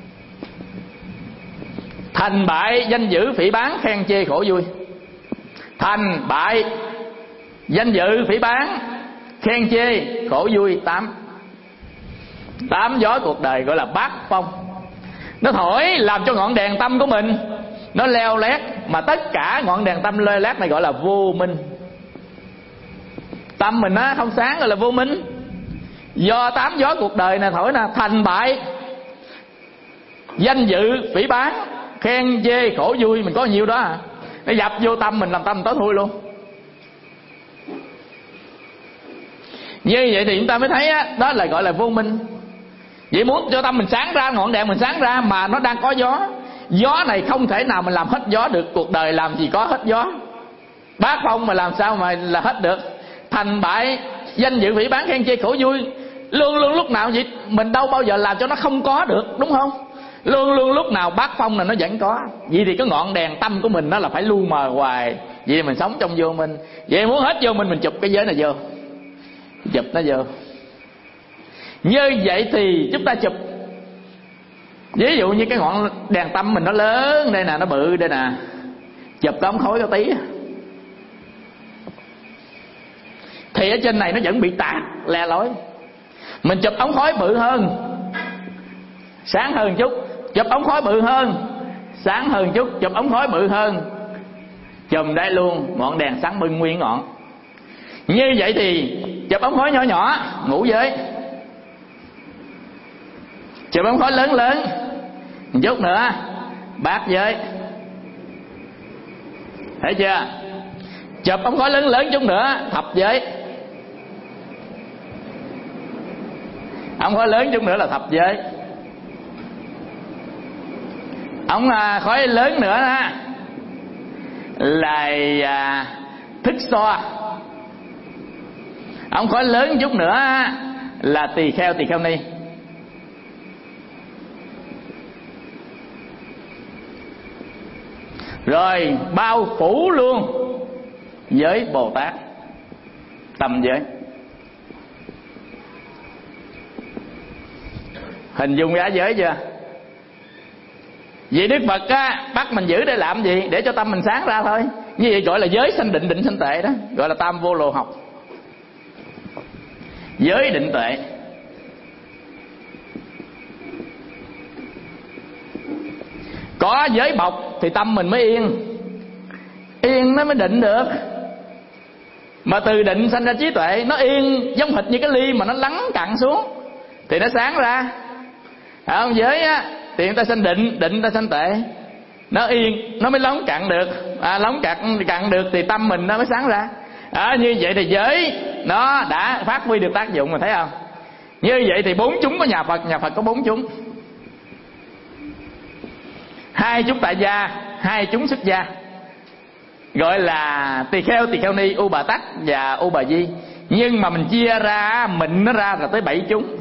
Thành bại danh dự phỉ báng khen chê khổ vui. Thành bại danh dự phỉ báng khen chê khổ vui, tám tám gió cuộc đời gọi là bát phong. Nó thổi làm cho ngọn đèn tâm của mình nó leo lét, mà tất cả ngọn đèn tâm leo lét này gọi là vô minh. Tâm mình á không sáng gọi là vô minh. Do tám gió cuộc đời này thổi nè, thành bại danh dự phỉ báng khen chê khổ vui, mình có nhiều đó à. Nó dập vô tâm mình làm tâm tối thui luôn. Như vậy thì chúng ta mới thấy á, đó là gọi là vô minh. Vậy muốn cho tâm mình sáng ra, ngọn đèn mình sáng ra mà nó đang có gió. Gió này không thể nào mình làm hết gió được. Cuộc đời làm gì có hết gió. Bát phong mà làm sao mà là hết được. Thành bại danh dự phỉ báng khen chê khổ vui, luôn luôn lúc nào vậy, mình đâu bao giờ làm cho nó không có được, đúng không? Luôn luôn lúc nào bát phong là nó vẫn có. Vậy thì cái ngọn đèn tâm của mình nó là phải lu mờ hoài. Vậy thì mình sống trong vô minh. Vậy muốn hết vô minh mình chụp cái giới này vô, chụp nó vô. Như vậy thì chúng ta chụp, ví dụ như cái ngọn đèn tâm mình nó lớn đây nè, nó bự đây nè, chụp cái ống khói có tí thì ở trên này nó vẫn bị tạt le lói. Mình chụp ống khói bự hơn, sáng hơn chút, chụp ống khói bự hơn, sáng hơn chút, chụp ống khói bự hơn, chùm đây luôn, ngọn đèn sáng bừng nguyên ngọn. Như vậy thì chụp ống khói nhỏ nhỏ, ngũ giới. Chụp ống khói lớn lớn một chút nữa, bát giới. Thấy chưa? Chụp ống khói lớn lớn chút nữa, thập giới. Ống khói lớn chút nữa là thập giới. Ống khói lớn nữa đó là à, thức so. Ống khói lớn chút nữa là tỳ kheo tỳ kheo ni. Rồi bao phủ luôn giới Bồ Tát, tâm giới. Hình dung giá giới chưa? Vậy Đức Phật á, bắt mình giữ để làm gì? Để cho tâm mình sáng ra thôi. Như vậy gọi là giới sanh định, định sanh tuệ đó, gọi là tam vô lồ học. Giới định tuệ. Có giới bọc thì tâm mình mới yên, yên nó mới định được. Mà từ định sanh ra trí tuệ, nó yên giống hệt như cái ly mà nó lắng cặn xuống thì nó sáng ra. Phải không? Giới á thì người ta sanh định, định người ta sanh tuệ, nó yên nó mới lắng cặn được. À, lắng cặn cặn được thì tâm mình nó mới sáng ra. À, như vậy thì giới nó đã phát huy được tác dụng, mà thấy không? Như vậy thì bốn chúng của nhà Phật, nhà Phật có bốn chúng. Hai chúng tại gia, hai chúng xuất gia, gọi là tỳ kheo, tỳ kheo ni, u bà tắc và u bà di. Nhưng mà mình chia ra, mình nó ra là tới bảy chúng.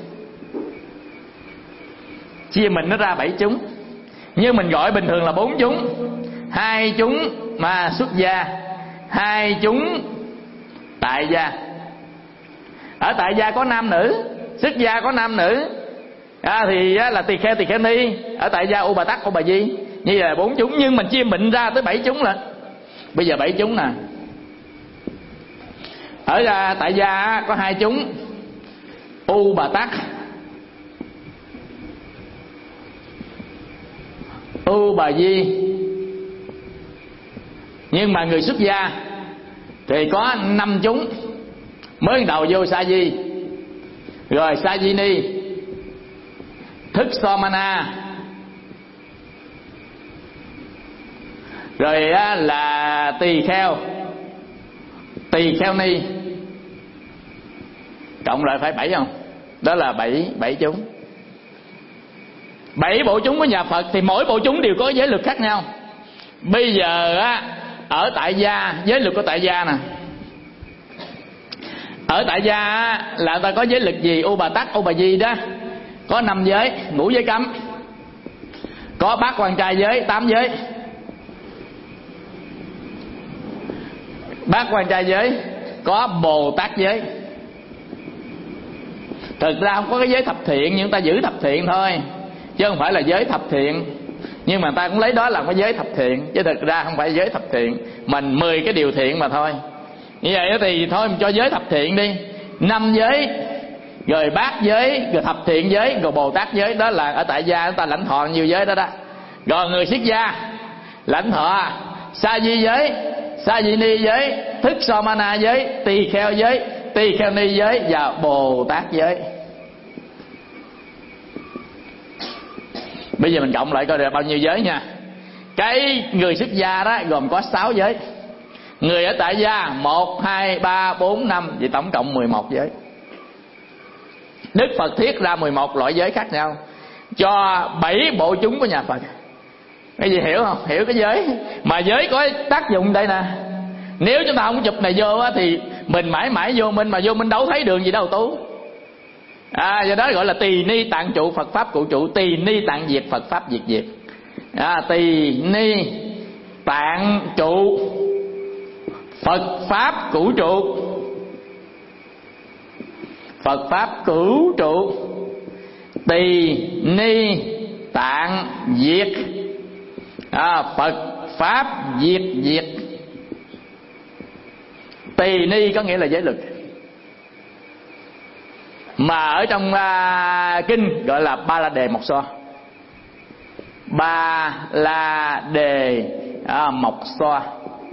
Chia mình nó ra bảy chúng, nhưng mình gọi bình thường là bốn chúng. Hai chúng mà xuất gia, hai chúng tại gia. Ở tại gia có nam nữ, xuất gia có nam nữ. à, thì á, là tỳ kheo tỳ kheo ni, ở tại gia U Bà Tắc U Bà Di, như là bốn chúng. Nhưng mình chia mịn ra tới bảy chúng lận. Bây giờ bảy chúng nè. Ở tại gia có hai chúng U Bà Tắc, U Bà Di. Nhưng mà người xuất gia thì có năm chúng. Mới đầu vô Sa Di, rồi Sa Di Ni, Thức Somana, rồi là tỳ kheo, tỳ kheo ni, cộng lại phải bảy không? Đó là bảy bảy chúng. Bảy bộ chúng của nhà Phật thì mỗi bộ chúng đều có giới luật khác nhau. Bây giờ á, ở tại gia, giới luật của tại gia nè. Ở tại gia á, là ta có giới luật gì? U Bà Tắc, U Bà Di đó có năm giới, ngũ giới cấm. Có bát quan trai giới, tám giới. Bát quan trai giới, có Bồ Tát giới. Thực ra không có cái giới thập thiện, nhưng ta giữ thập thiện thôi, chứ không phải là giới thập thiện. Nhưng mà ta cũng lấy đó làm cái giới thập thiện, chứ thực ra không phải giới thập thiện. Mình mười cái điều thiện mà thôi. Như vậy thì thôi mình cho giới thập thiện đi. Năm giới, rồi bát giới, rồi thập thiện giới, rồi Bồ Tát giới. Đó là ở tại gia chúng ta lãnh thọ nhiều giới đó đó. Rồi người xuất gia lãnh thọ Sa Di giới, Sa Di Ni giới, Thức Somana giới, tỳ kheo giới, tỳ kheo ni giới và Bồ Tát giới. Bây giờ mình cộng lại coi được bao nhiêu giới nha. Cái người xuất gia đó gồm có sáu giới. Người ở tại gia một, hai, ba, bốn, năm, vậy tổng cộng mười một giới. Đức Phật thiết ra mười một loại giới khác nhau cho bảy bộ chúng của nhà Phật. Cái gì hiểu không? Hiểu cái giới. Mà giới có tác dụng đây nè. Nếu chúng ta không chụp này vô á, thì mình mãi mãi vô minh, mà vô minh đâu thấy đường gì đâu tu. À, do đó gọi là tỳ ni tạng trụ Phật pháp cụ trụ, tỳ ni tạng diệt Phật pháp diệt diệt. À, tỳ ni tạng trụ Phật pháp cụ trụ, Phật pháp cửu trụ, tỳ ni tạng diệt, à, Phật pháp diệt diệt. Tỳ ni có nghĩa là giới luật, mà ở trong uh, kinh gọi là ba la đề mộc xoa. Ba la đề à, mộc xoa.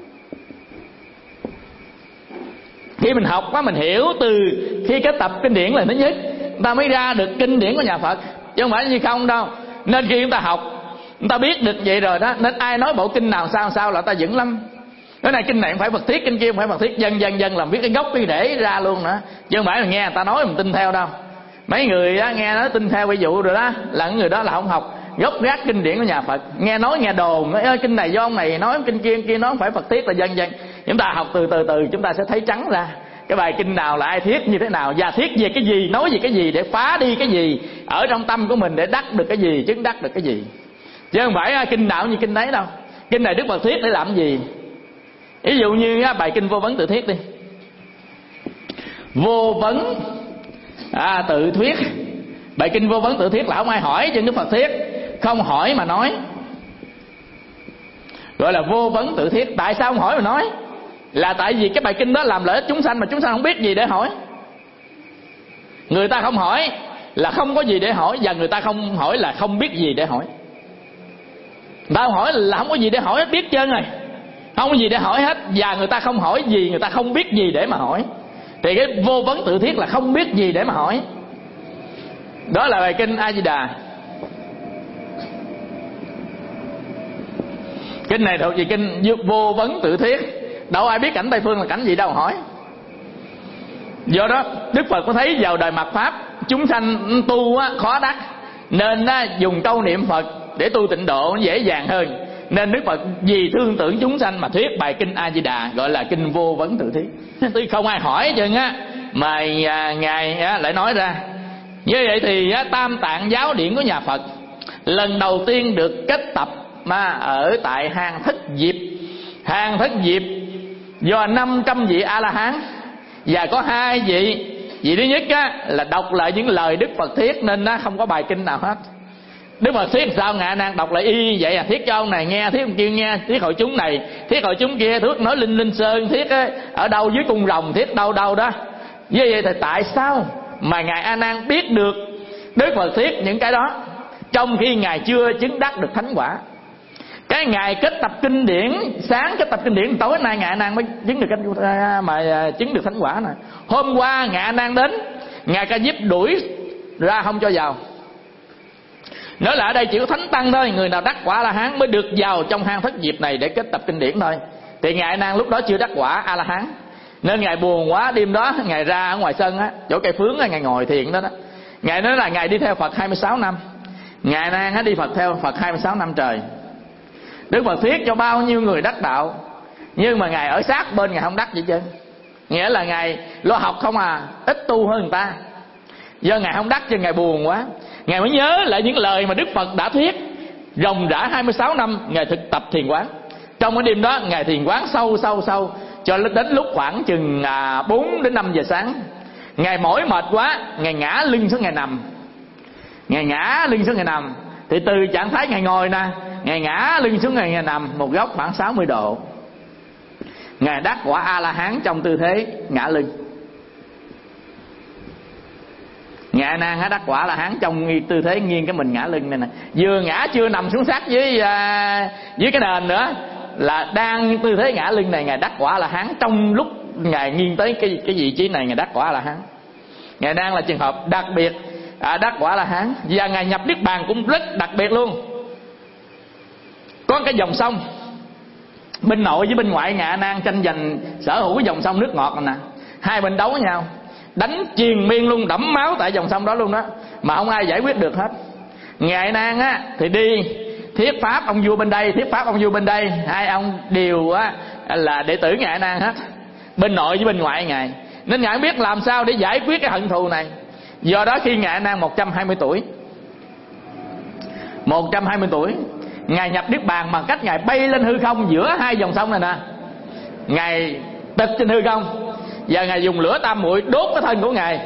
Khi mình học quá mình hiểu từ khi cái tập kinh điển là thứ nhất, ta mới ra được kinh điển của nhà Phật, chứ không phải như không đâu. Nên khi chúng ta học, chúng ta biết được vậy rồi đó, nên ai nói bộ kinh nào sao sao là ta vững lắm. Cái này kinh này không phải Phật thiết, kinh kia không phải Phật thiết, dân dân dân làm biết cái gốc cái để ra luôn nữa, chứ không phải là nghe người ta nói mình tin theo đâu. Mấy người đó, nghe nói tin theo ví dụ rồi đó, là người đó là không học gốc gác kinh điển của nhà Phật, nghe nói nghe đồn nói kinh này do ông này nói, kinh kia kia nói không phải Phật thiết là dân dân. Chúng ta học từ từ từ chúng ta sẽ thấy trắng ra cái bài kinh nào là ai thiết như thế nào, và thiết về cái gì, nói về cái gì, để phá đi cái gì ở trong tâm của mình, để đắc được cái gì, chứng đắc được cái gì. Chứ không phải kinh nào như kinh đấy đâu. Kinh này Đức Phật thiết để làm gì? Ví dụ như bài kinh Vô Vấn Tự Thuyết đi. Vô vấn à, tự thuyết. Bài kinh Vô Vấn Tự Thuyết là không ai hỏi cho Đức Phật thiết, không hỏi mà nói, gọi là vô vấn tự thuyết. Tại sao không hỏi mà nói? Là tại vì cái bài kinh đó làm lợi ích chúng sanh, mà chúng sanh không biết gì để hỏi. Người ta không hỏi là không có gì để hỏi, và người ta không hỏi là không biết gì để hỏi. Người ta không hỏi là không có gì để hỏi hết, biết trơn rồi, không có gì để hỏi hết. Và người ta không hỏi gì, người ta không biết gì để mà hỏi. Thì cái vô vấn tự thuyết là không biết gì để mà hỏi. Đó là bài kinh A Di Đà. Kinh này thuộc về kinh vô vấn tự thuyết. Đâu ai biết cảnh Tây Phương là cảnh gì đâu hỏi. Do đó Đức Phật có thấy vào đời mạt Pháp chúng sanh tu á, khó đắc, nên á, dùng câu niệm Phật để tu tịnh độ nó dễ dàng hơn. Nên Đức Phật vì thương tưởng chúng sanh mà thuyết bài kinh A Di Đà, gọi là kinh vô vấn tự thuyết. Tuy không ai hỏi chừng á, mà à, ngài á, lại nói ra. Như vậy thì á, Tam Tạng giáo điển của nhà Phật lần đầu tiên được kết tập mà ở tại hang Thất Diệp. Hang Thất Diệp do năm trăm vị A La Hán và có hai vị Vì thứ nhất á, là đọc lại những lời Đức Phật thuyết nên nó không có bài kinh nào hết. Đức Phật thuyết sao Ngài A Nan đọc lại y vậy à, thuyết cho ông này nghe, thuyết ông kia nghe, thuyết hội chúng này, thuyết hội chúng kia, thuyết nói linh linh sơn, thuyết á, ở đâu dưới cung rồng, thuyết đâu đâu đó. Như vậy thì tại sao mà Ngài A Nan biết được Đức Phật thuyết những cái đó, trong khi Ngài chưa chứng đắc được thánh quả? Cái Ngài kết tập kinh điển, sáng kết tập kinh điển, tối nay Ngài A Nan mới chứng được cái mà chứng được thánh quả này. Hôm qua Ngài A Nan đến, Ngài Ca Diếp đuổi ra không cho vào. Nói là ở đây chỉ có thánh tăng thôi, người nào đắc quả A La Hán mới được vào trong hang thất diệp này để kết tập kinh điển thôi. Thì Ngài A Nan lúc đó chưa đắc quả A La Hán, nên Ngài buồn quá, đêm đó Ngài ra ở ngoài sân á, chỗ cây phướng á, Ngài ngồi thiền đó đó. Ngài nói là Ngài đi theo Phật hai mươi sáu năm. Ngài A Nan á đi Phật theo Phật hai mươi sáu năm trời. Đức Phật thuyết cho bao nhiêu người đắc đạo, nhưng mà Ngài ở sát bên Ngài không đắc gì chứ. Nghĩa là Ngài lo học không à, ít tu hơn người ta. Do Ngài không đắc cho Ngài buồn quá, Ngài mới nhớ lại những lời mà Đức Phật đã thuyết ròng rã hai mươi sáu năm. Ngài thực tập thiền quán. Trong cái đêm đó Ngài thiền quán sâu sâu sâu cho đến lúc khoảng chừng bốn đến năm giờ sáng. Ngài mỏi mệt quá, Ngài ngã lưng xuống Ngài nằm. Ngài ngã lưng xuống Ngài nằm. Thì từ trạng thái Ngài ngồi nè, Ngài ngã lưng xuống Ngài, Ngài nằm một góc khoảng sáu mươi độ. Ngài đắc quả A La Hán trong tư thế ngã lưng. Ngài A Nan á đắc quả là hán trong tư thế nghiêng cái mình ngã lưng này nè, vừa ngã chưa nằm xuống sát với à, dưới cái nền nữa, là đang tư thế ngã lưng này. Ngài đắc quả là hán trong lúc Ngài nghiêng tới cái cái vị trí này, Ngài đắc quả là hán. Ngài đang là trường hợp đặc biệt à, đắc quả là hán. Và Ngài nhập niết bàn cũng rất đặc biệt luôn. Có cái dòng sông bên nội với bên ngoại, Ngài A Nan tranh giành sở hữu cái dòng sông nước ngọt này nè, hai bên đấu với nhau, đánh triền miên luôn, đẫm máu tại dòng sông đó luôn đó, mà không ai giải quyết được hết. Ngài A Nan á thì đi thuyết pháp ông vua bên đây, thuyết pháp ông vua bên đây, hai ông đều á là đệ tử Ngài A Nan hết, bên nội với bên ngoại Ngài. Nên Ngài biết làm sao để giải quyết cái hận thù này. Do đó khi Ngài A Nan một trăm hai mươi tuổi, một trăm hai mươi tuổi, Ngài nhập niết bàn bằng cách Ngài bay lên hư không giữa hai dòng sông này nè. Ngài tịch trên hư không và Ngài dùng lửa tam muội đốt cái thân của Ngài,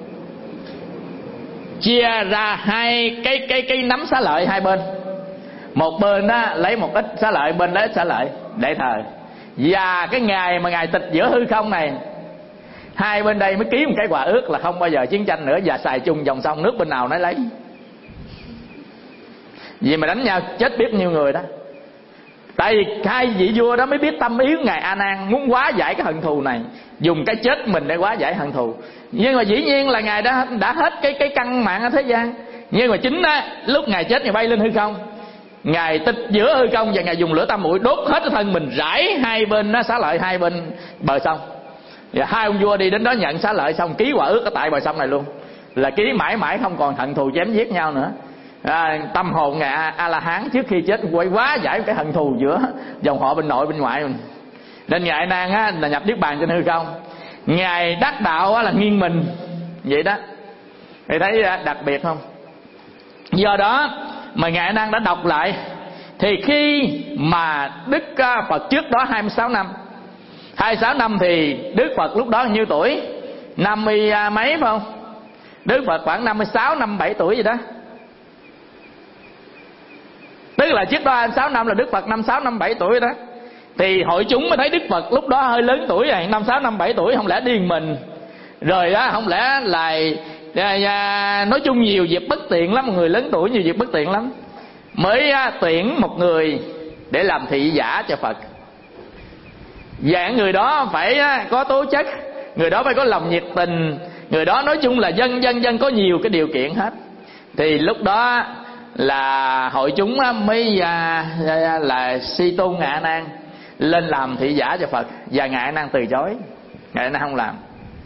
chia ra hai cái cái cái nắm xá lợi hai bên. Một bên á lấy một ít xá lợi, bên lấy ít xá lợi để thờ. Và cái ngày mà Ngài tịch giữa hư không này, hai bên đây mới ký một cái hòa ước là không bao giờ chiến tranh nữa, và xài chung dòng sông, nước bên nào nấy lấy. Vì mà đánh nhau chết biết nhiêu người đó. Tại vì hai vị vua đó mới biết tâm ý của Ngài A Nan, muốn hóa giải cái hận thù này, dùng cái chết mình để hóa giải hận thù. Nhưng mà dĩ nhiên là Ngài đã đã hết cái cái căn mạng ở thế gian. Nhưng mà chính á, lúc Ngài chết Ngài bay lên hư không, Ngài tịch giữa hư không và Ngài dùng lửa tam muội đốt hết cái thân mình, rải hai bên nó xá lợi hai bên bờ sông. Và hai ông vua đi đến đó nhận xá lợi xong ký hòa ước ở tại bờ sông này luôn, là ký mãi mãi không còn hận thù chém giết nhau nữa. À, tâm hồn Ngài A La Hán trước khi chết quay hóa giải cái hận thù giữa dòng họ bên nội bên ngoại mình. Nên Ngài A Nan á là nhập niết bàn trên hư không, Ngài đắc đạo á là nghiêng mình vậy đó. Thì thấy đặc biệt không? Do đó mà Ngài A Nan đã đọc lại, thì khi mà Đức Phật trước đó hai mươi sáu năm, hai mươi sáu năm thì Đức Phật lúc đó nhiêu tuổi? Năm mươi mấy phải không? Đức Phật khoảng năm mươi sáu, năm mươi bảy tuổi gì đó. Tức là trước đó hai mươi sáu năm là Đức Phật năm mươi sáu, năm mươi bảy tuổi đó. Thì hội chúng mới thấy Đức Phật lúc đó hơi lớn tuổi rồi, năm mươi sáu, năm mươi bảy tuổi, không lẽ điên mình. Rồi đó, không lẽ là à, nói chung nhiều việc bất tiện lắm, một người lớn tuổi nhiều việc bất tiện lắm. Mới à, tuyển một người để làm thị giả cho Phật. Và người đó phải à, có tố chất, người đó phải có lòng nhiệt tình, người đó nói chung là dân dân dân có nhiều cái điều kiện hết. Thì lúc đó là hội chúng mới à, là suy tôn Ngài A Nan lên làm thị giả cho Phật. Và Ngài A Nan từ chối, Ngài A Nan không làm.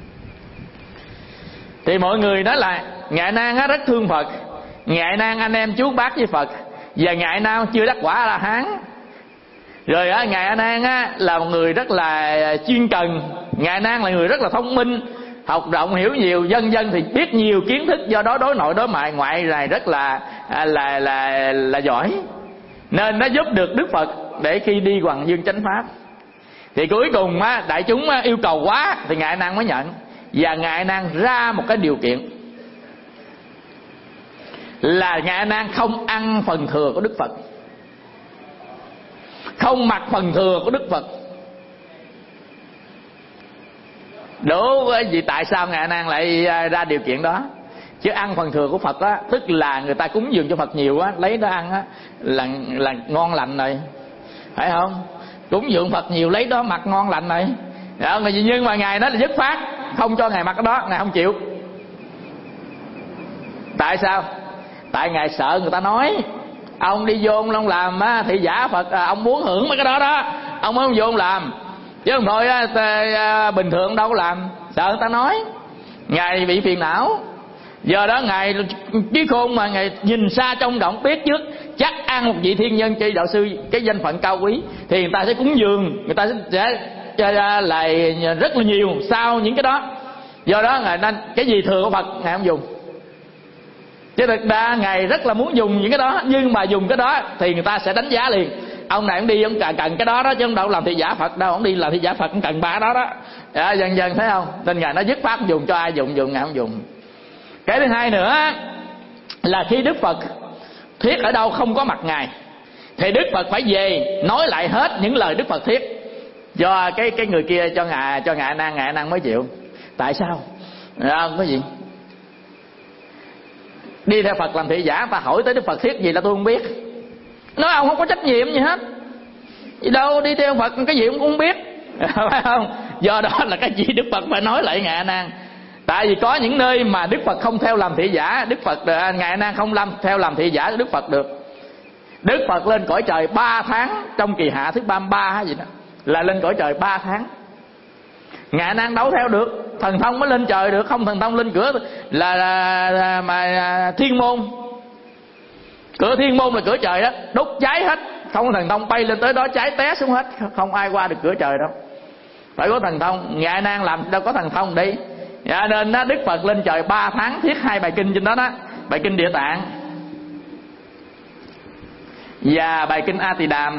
Thì mọi người nói là Ngài A Nan rất thương Phật, Ngài A Nan anh em chú bác với Phật, và Ngài A Nan chưa đắc quả La Hán. Rồi á, Ngài A Nan á, là một người rất là chuyên cần. Ngài A Nan là người rất là thông minh, học rộng hiểu nhiều, dân dân thì biết nhiều kiến thức, do đó đối nội đối ngoại ngoại này rất là là là là, là giỏi, nên nó giúp được Đức Phật để khi đi Hoằng Dương chánh pháp. Thì cuối cùng á, đại chúng yêu cầu quá thì Ngài A Nan mới nhận. Và Ngài A Nan ra một cái điều kiện là Ngài A Nan không ăn phần thừa của Đức Phật, không mặc phần thừa của Đức Phật. Đố với gì tại sao Ngài A Nan lại ra điều kiện đó? Chứ ăn phần thừa của Phật á, tức là người ta cúng dường cho Phật nhiều á, lấy đó ăn á là là ngon lành rồi, phải không? Cúng dường Phật nhiều lấy đó mặc ngon lành rồi. Nhưng mà Ngài nói là dứt khoát không cho Ngài mặc cái đó, Ngài không chịu. Tại sao? Tại Ngài sợ người ta nói ông đi vô ông làm á, thị giả Phật, ông muốn hưởng mấy cái đó đó, ông mới không vô ông làm. Chứ không thôi á, bình thường đâu có làm, sợ người ta nói. Ngài bị phiền não. Giờ đó Ngài trí khôn mà, Ngài nhìn xa trông rộng biết trước chắc ăn một vị thiên nhân chi đạo sư, cái danh phận cao quý, thì người ta sẽ cúng dường, người ta sẽ lại rất là nhiều sau những cái đó. Do đó Ngài nên cái gì thừa của Phật Ngài không dùng. Chứ thực ra Ngài rất là muốn dùng những cái đó, nhưng mà dùng cái đó thì người ta sẽ đánh giá liền. Ông này ông đi ông cần, cần cái đó đó, chứ không đâu làm thị giả Phật đâu. Ông đi làm thị giả Phật cũng cần ba đó đó. À, dần dần thấy không? Nên Ngài nói dứt khoát dùng, cho ai dùng dùng, Ngài không dùng. Cái thứ hai nữa là khi Đức Phật thuyết ở đâu không có mặt Ngài, thì Đức Phật phải về nói lại hết những lời Đức Phật thuyết cho cái cái người kia, cho ngài cho Ngài A Nan, Ngài A Nan mới chịu. Tại sao? À, không có gì. Đi theo Phật làm thị giả, ta hỏi tới Đức Phật thuyết gì là tôi không biết. Nói ông không có trách nhiệm gì hết. Gì đâu, đi theo Phật cái gì cũng không biết. Phải không? Do đó là cái gì Đức Phật phải nói lại Ngài A Nan. Tại vì có những nơi mà Đức Phật không theo làm thị giả, Đức Phật Ngài A Nan không làm theo làm thị giả Đức Phật được. Đức Phật lên cõi trời ba tháng trong kỳ hạ thứ ba mươi ba hay gì đó, là lên cõi trời ba tháng. Ngài A Nan đâu theo được, thần thông mới lên trời được, không thần thông lên cửa là, là, là mà thiên môn. Cửa thiên môn là cửa trời đó, đốt cháy hết, không thần thông bay lên tới đó cháy té xuống hết, không ai qua được cửa trời đâu. Phải có thần thông. Ngài A Nan làm đâu có thần thông đi. Dạ, nên đó, Đức Phật lên trời ba tháng thuyết hai bài kinh trên đó đó, bài kinh Địa Tạng và bài kinh A Tỳ Đàm.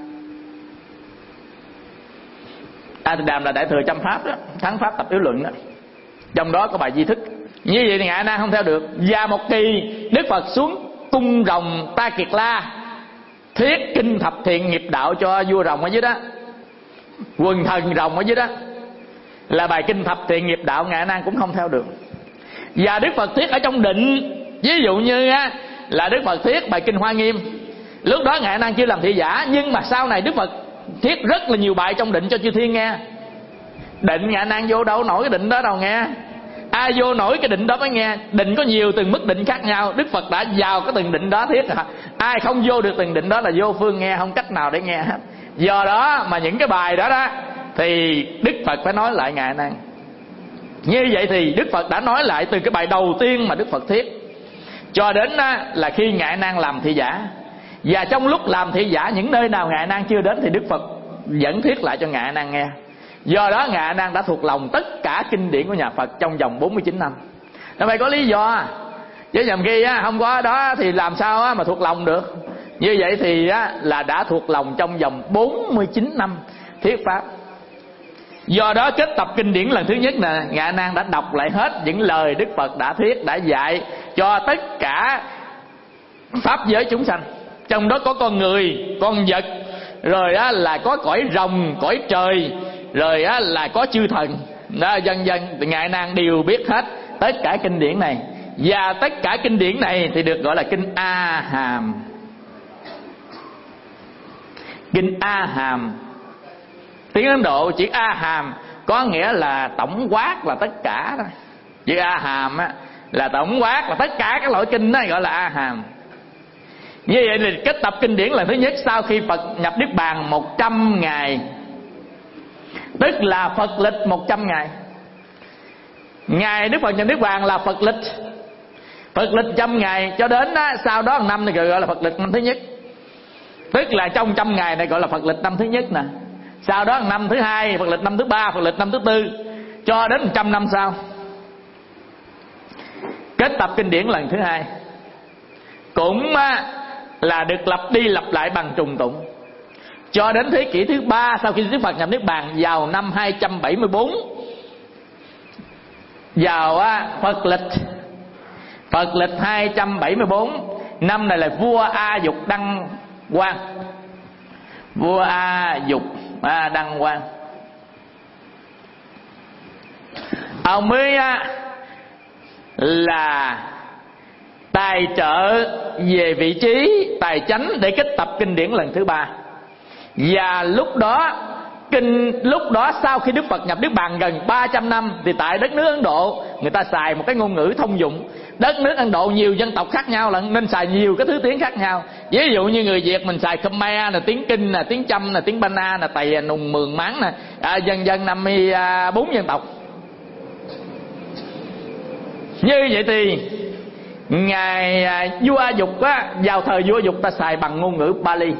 A Tỳ Đàm là Đại thừa chăm pháp đó, thắng pháp tập yếu luận đó. Trong đó có bài Di Thức. Như vậy thì Ngài A Nan không theo được. Và một kỳ Đức Phật xuống cung rồng Ta Kiệt La thuyết kinh thập thiện nghiệp đạo cho vua rồng ở dưới đó, quần thần rồng ở dưới đó, là bài kinh thập thiện nghiệp đạo, Ngài A Nan cũng không theo được. Và Đức Phật thuyết ở trong định, ví dụ như á, là Đức Phật thuyết bài kinh Hoa Nghiêm, lúc đó Ngài A Nan chưa làm thị giả, nhưng mà sau này Đức Phật thuyết rất là nhiều bài trong định cho chư thiên nghe. Định Ngài A Nan vô đâu nổi cái định đó đâu nghe. Ai vô nổi cái định đó mới nghe. Định có nhiều từng mức định khác nhau, Đức Phật đã vào cái từng định đó thuyết rồi. Ai không vô được từng định đó là vô phương nghe, không cách nào để nghe hết. Do đó mà những cái bài đó đó thì Đức Phật phải nói lại Ngài A Nan. Như vậy thì Đức Phật đã nói lại từ cái bài đầu tiên mà Đức Phật thuyết cho đến là khi Ngài A Nan làm thị giả. Và trong lúc làm thị giả, những nơi nào Ngài A Nan chưa đến thì Đức Phật vẫn thuyết lại cho Ngài A Nan nghe. Do đó Ngài A Nan đã thuộc lòng tất cả kinh điển của nhà Phật trong vòng bốn mươi chín năm. Nó phải có lý do. Chứ nhầm khi không có đó thì làm sao mà thuộc lòng được. Như vậy thì là đã thuộc lòng trong vòng bốn mươi chín năm thuyết pháp. Do đó kết tập kinh điển lần thứ nhất nè, Ngài A Nan đã đọc lại hết những lời Đức Phật đã thuyết, đã dạy cho tất cả pháp giới chúng sanh. Trong đó có con người, con vật, rồi á là có cõi rồng, cõi trời, rồi á là có chư thần. Đó, dần dần Ngài A Nan đều biết hết tất cả kinh điển này. Và tất cả kinh điển này thì được gọi là kinh A Hàm. Kinh A Hàm, tiếng Ấn Độ chữ A Hàm có nghĩa là tổng quát, là tất cả đó. Chữ A Hàm á là tổng quát, là tất cả các loại kinh đó gọi là A Hàm. Như vậy thì kết tập kinh điển lần thứ nhất sau khi Phật nhập Niết Bàn một trăm ngày, tức là Phật lịch một trăm ngày. Ngày Đức Phật nhập Niết Bàn là Phật lịch, Phật lịch trăm ngày, cho đến đó, sau đó một năm thì gọi là Phật lịch năm thứ nhất. Tức là trong trăm ngày này gọi là Phật lịch năm thứ nhất nè. Sau đó năm thứ hai, Phật lịch năm thứ ba, Phật lịch năm thứ tư, cho đến một trăm năm sau kết tập kinh điển lần thứ hai, cũng là được lặp đi lặp lại bằng trùng tụng cho đến thế kỷ thứ ba sau khi Đức Phật nhập Niết Bàn vào năm hai trăm bảy mươi bốn. vào á, Phật lịch Phật lịch hai trăm bảy mươi tư, năm này là vua A Dục đăng quang. Vua A Dục à, đăng quang, ông mới á, là tài trợ về vị trí tài chánh để kết tập kinh điển lần thứ ba. Và lúc đó kinh lúc đó sau khi Đức Phật nhập Niết Bàn gần ba trăm năm, thì tại đất nước Ấn Độ người ta xài một cái ngôn ngữ thông dụng. Đất nước Ấn Độ nhiều dân tộc khác nhau lận, nên xài nhiều cái thứ tiếng khác nhau. Ví dụ như người Việt mình xài Khmer, là tiếng Kinh, là tiếng Chăm, là tiếng Bana, là Tày, Nùng, Mường, Máng nè, à, dân dân năm mươi bốn dân tộc. Như vậy thì ngài à, vua A Dục á, vào thời vua A Dục ta xài bằng ngôn ngữ Bali.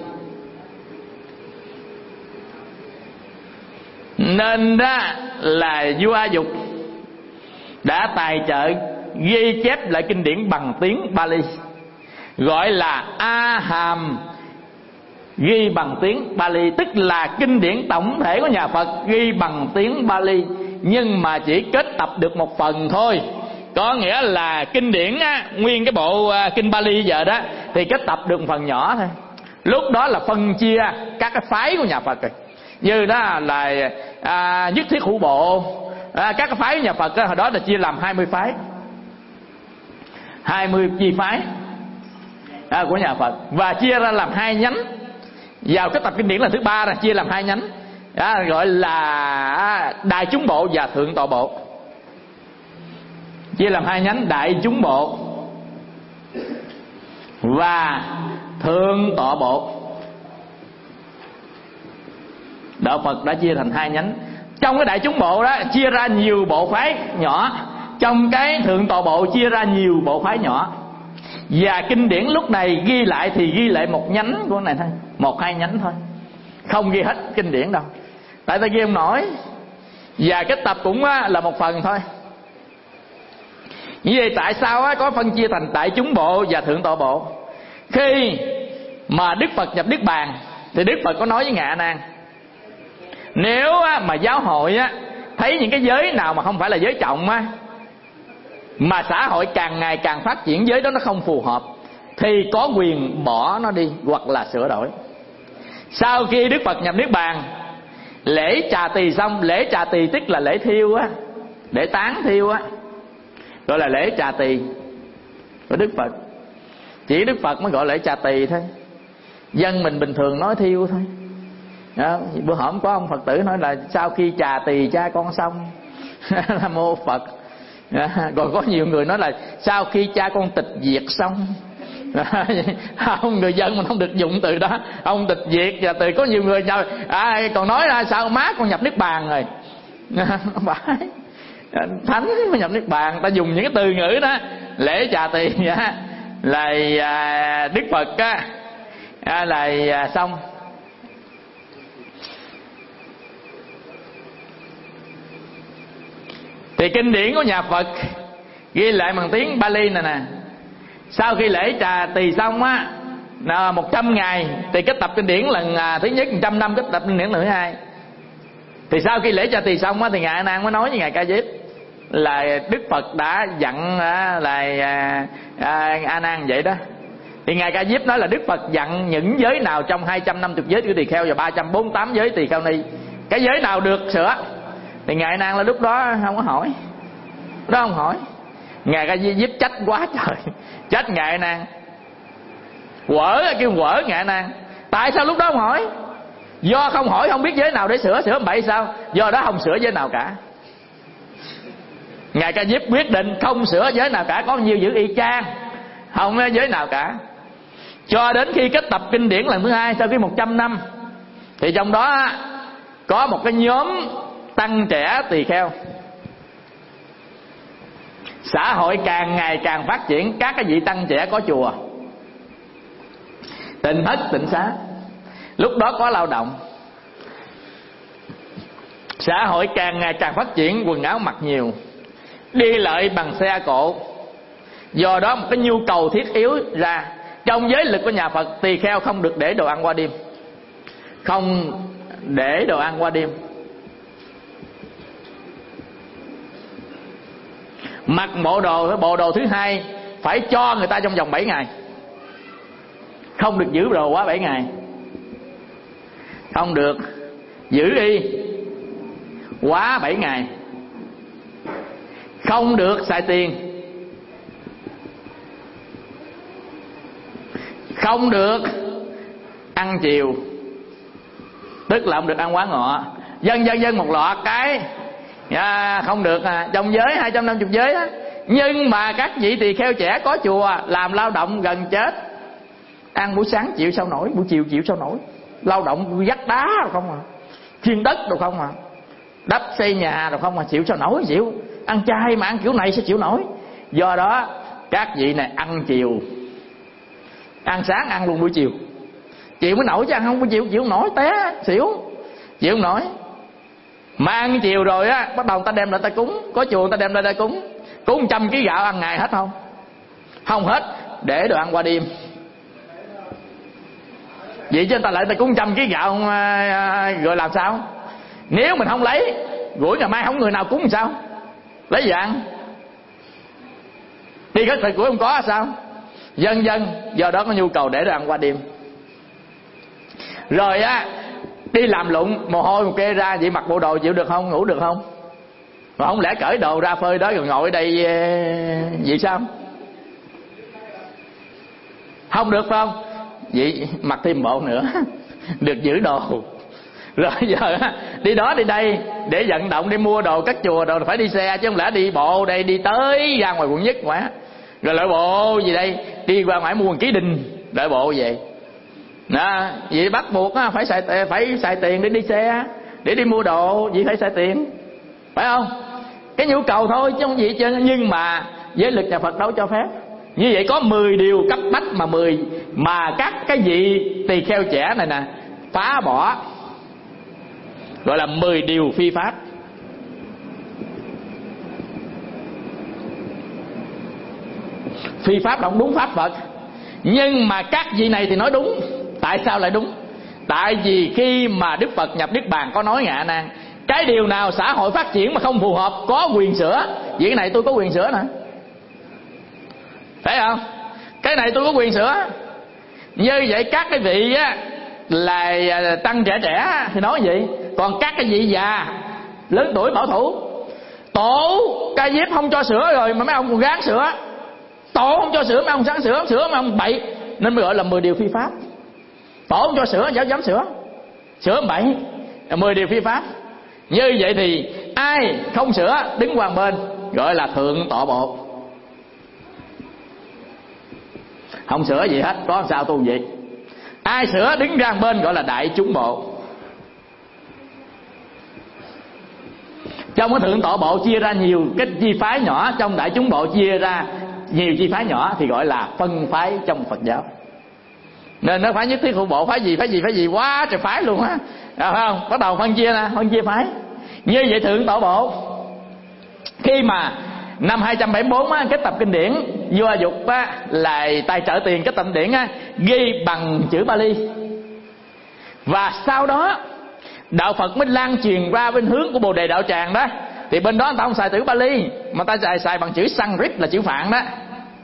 Nên đó là vua A Dục đã tài trợ ghi chép lại kinh điển bằng tiếng Bali, gọi là A Hàm ghi bằng tiếng Bali, tức là kinh điển tổng thể của nhà Phật ghi bằng tiếng Bali, nhưng mà chỉ kết tập được một phần thôi. Có nghĩa là kinh điển á, nguyên cái bộ à, kinh Bali giờ đó thì kết tập được một phần nhỏ thôi. Lúc đó là phân chia các cái phái của nhà Phật rồi. Như đó là à, nhất thiết hữu bộ, à, các cái phái của nhà Phật đó, hồi đó là chia làm hai mươi phái, hai mươi chi phái à, của nhà Phật, và chia ra làm hai nhánh. Vào cái tập kinh điển lần thứ ba là chia làm hai nhánh, à, gọi là đại chúng bộ và thượng tọa bộ. Chia làm hai nhánh, đại chúng bộ và thượng tọa bộ. Đạo Phật đã chia thành hai nhánh. Trong cái đại chúng bộ đó chia ra nhiều bộ phái nhỏ, trong cái thượng tọa bộ chia ra nhiều bộ phái nhỏ. Và kinh điển lúc này ghi lại thì ghi lại một nhánh của này thôi, một hai nhánh thôi, không ghi hết kinh điển đâu, tại ta ghi không nổi. Và cái tập cũng là một phần thôi. Như vậy tại sao có phân chia thành đại chúng bộ và thượng tọa bộ? Khi mà Đức Phật nhập Niết Bàn thì Đức Phật có nói với ngài A Nan, nếu mà giáo hội thấy những cái giới nào mà không phải là giới trọng á, mà xã hội càng ngày càng phát triển giới đó nó không phù hợp, thì có quyền bỏ nó đi hoặc là sửa đổi. Sau khi Đức Phật nhập Niết Bàn, lễ trà tỳ xong, lễ trà tỳ tức là lễ thiêu á, để tán thiêu á, gọi là lễ trà tỳ của Đức Phật. Chỉ Đức Phật mới gọi lễ trà tỳ thôi, dân mình bình thường nói thiêu thôi. Đó, bữa hổm có ông Phật tử nói là sau khi trà tỳ cha con xong là mô Phật. Đó, rồi có nhiều người nói là sau khi cha con tịch diệt xong. Không, người dân mình không được dụng từ đó, ông tịch diệt. Và từ có nhiều người nhờ, à, còn nói là sao má con nhập Niết Bàn rồi. Không phải, thánh mới nhập Niết Bàn, ta dùng những cái từ ngữ đó. Lễ trà tỳ là Đức Phật á, là xong. Thì kinh điển của nhà Phật ghi lại bằng tiếng Bali này nè. Sau khi lễ trà tỳ xong á, một trăm ngày thì kết tập kinh điển lần thứ nhất, một trăm năm kết tập kinh điển lần thứ hai. Thì sau khi lễ trà tỳ xong á, thì ngài A Nan mới nói với ngài Ca Diếp là Đức Phật đã dặn là A Nan vậy đó. Thì ngài Ca Diếp nói là Đức Phật dặn những giới nào trong hai trăm năm mươi giới của tỳ kheo và ba trăm bốn mươi tám giới tỳ kheo ni, cái giới nào được sửa. Thì ngài A Nan là lúc đó không có hỏi, đó không hỏi. Ngài Ca Diếp trách quá trời, trách ngài A Nan, quở, kêu quở ngài A Nan. Tại sao lúc đó không hỏi? Do không hỏi không biết giới nào để sửa, sửa bậy sao? Do đó không sửa giới nào cả. Ngài Ca Diếp quyết định không sửa giới nào cả, có nhiều giữ y chang, không có giới nào cả. Cho đến khi kết tập kinh điển lần thứ hai sau khi một trăm năm, thì trong đó có một cái nhóm tăng trẻ tỳ kheo. Xã hội càng ngày càng phát triển, các cái vị tăng trẻ có chùa, Tịnh Thất, Tịnh Xá. Lúc đó có lao động, xã hội càng ngày càng phát triển, quần áo mặc nhiều, đi lại bằng xe cộ. Do đó một cái nhu cầu thiết yếu ra. Trong giới lực của nhà Phật, tỳ kheo không được để đồ ăn qua đêm, không để đồ ăn qua đêm. Mặc bộ đồ bộ đồ thứ hai phải cho người ta trong vòng bảy ngày, không được giữ đồ quá bảy ngày, không được giữ y quá bảy ngày, không được xài tiền, không được ăn chiều, tức là không được ăn quá ngọ, dân dân dân một loạt cái. À, không được à, trong giới hai trăm năm mươi giới á. Nhưng mà các vị tỳ kheo trẻ có chùa làm lao động gần chết, ăn buổi sáng chịu sao nổi, buổi chiều chịu sao nổi, lao động vắt đá rồi không à, khiên đất rồi không à, đắp xây nhà rồi không à, chịu sao nổi, chịu ăn chay mà ăn kiểu này sẽ chịu nổi. Do đó các vị này ăn chiều, ăn sáng ăn luôn buổi chiều, chịu mới nổi chứ ăn không buổi chiều chịu không nổi, té xỉu, chịu không nổi. Mà ăn chiều rồi á, bắt đầu người ta đem lại ta cúng, có chùa người ta đem lại ta cúng, cúng trăm ký gạo ăn ngày hết không? Không hết, để đồ ăn qua đêm. Vậy chứ người ta lại ta cúng trăm ký gạo rồi làm sao? Nếu mình không lấy, gửi ngày mai không người nào cúng làm sao? Lấy gì ăn? Đi khất thực của không có sao? Dân dân, do đó có nhu cầu để đồ ăn qua đêm. Rồi á, đi làm lụng mồ hôi một kê ra, vậy mặc bộ đồ chịu được không, ngủ được không? Mà không lẽ cởi đồ ra phơi đó rồi ngồi ở đây vậy sao? Không được phải không? Vậy mặc thêm bộ nữa được giữ đồ. Rồi giờ đi đó đi đây để vận động, đi mua đồ cất chùa đồ phải đi xe, chứ không lẽ đi bộ đây, đi tới ra ngoài quận nhất ngoài rồi lại bộ gì đây, đi qua ngoài mua một ký đinh lại bộ vậy. Đó, vậy bắt buộc á, phải xài phải xài tiền để đi xe, để đi mua đồ, vậy phải xài tiền, phải không? Cái nhu cầu thôi chứ không gì chứ. Nhưng mà giới lực nhà Phật đâu cho phép. Như vậy có mười điều cấp bách mà mười mà các cái vị tỳ kheo trẻ này nè phá bỏ, gọi là mười điều phi pháp. Phi pháp là không đúng pháp Phật, nhưng mà các vị này thì nói đúng. Tại sao lại đúng? Tại vì khi mà Đức Phật nhập Niết Bàn có nói ngạ nan, cái điều nào xã hội phát triển mà không phù hợp có quyền sửa. Vậy cái này tôi có quyền sửa nè, phải không? Cái này tôi có quyền sửa. Như vậy các cái vị á là tăng trẻ trẻ thì nói vậy. Còn các cái vị già lớn tuổi bảo thủ, tổ ca diếp không cho sửa rồi mà mấy ông còn gán sửa, tổ không cho sửa mấy ông sáng sửa, sửa mấy ông bậy, nên mới gọi là mười điều phi pháp. Tổ không cho sửa dám dám sửa, sửa bậy, mười điều phi pháp. Như vậy thì ai không sửa đứng qua bên gọi là thượng tọa bộ, không sửa gì hết, có sao tu vậy. Ai sửa đứng ra bên gọi là đại chúng bộ. Trong cái thượng tọa bộ chia ra nhiều cái chi phái nhỏ, trong đại chúng bộ chia ra nhiều chi phái nhỏ thì gọi là phân phái trong Phật giáo. Nên nó phải nhất thiết hữu bộ, phái gì phái gì phái gì quá trời phái luôn á, phải không? Bắt đầu phân chia nè, phân chia phái. Như vậy thượng tọa bộ khi mà năm hai trăm bảy mươi tư á, kết tập kinh điển vua A Dục á, là tài trợ tiền kết tập kinh điển á, ghi bằng chữ Bali. Và sau đó đạo Phật mới lan truyền ra bên hướng của Bồ Đề Đạo Tràng đó, thì bên đó người ta không xài chữ Bali mà ta xài, xài bằng chữ Sanskrit là chữ Phạn đó.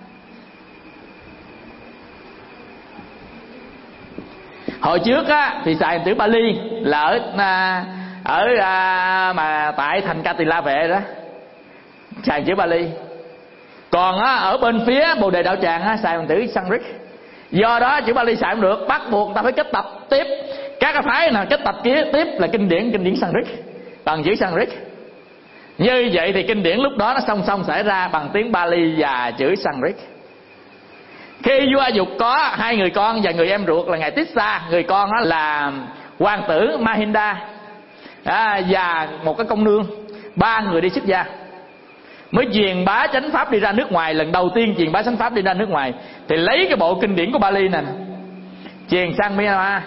Hồi trước á thì xài chữ Bali là ở ở mà tại thành Ca Tỳ La Vệ đó xài chữ Bali. Còn á ở bên phía Bồ Đề Đạo Tràng á xài bằng chữ Sanskrit. Do đó chữ Bali xài không được, bắt buộc ta phải kết tập tiếp. Các cái phái nào kết tập kia tiếp là kinh điển kinh điển Sanskrit bằng chữ Sanskrit. Như vậy thì kinh điển lúc đó nó song song xảy ra bằng tiếng Bali và chữ Sanskrit. Khi vua A Dục có hai người con và người em ruột là ngài Tissa, người con đó là hoàng tử Mahinda à, và một cái công nương, ba người đi xuất gia mới truyền bá chánh pháp đi ra nước ngoài. Lần đầu tiên truyền bá chánh pháp đi ra nước ngoài thì lấy cái bộ kinh điển của Bali này truyền sang Myanmar.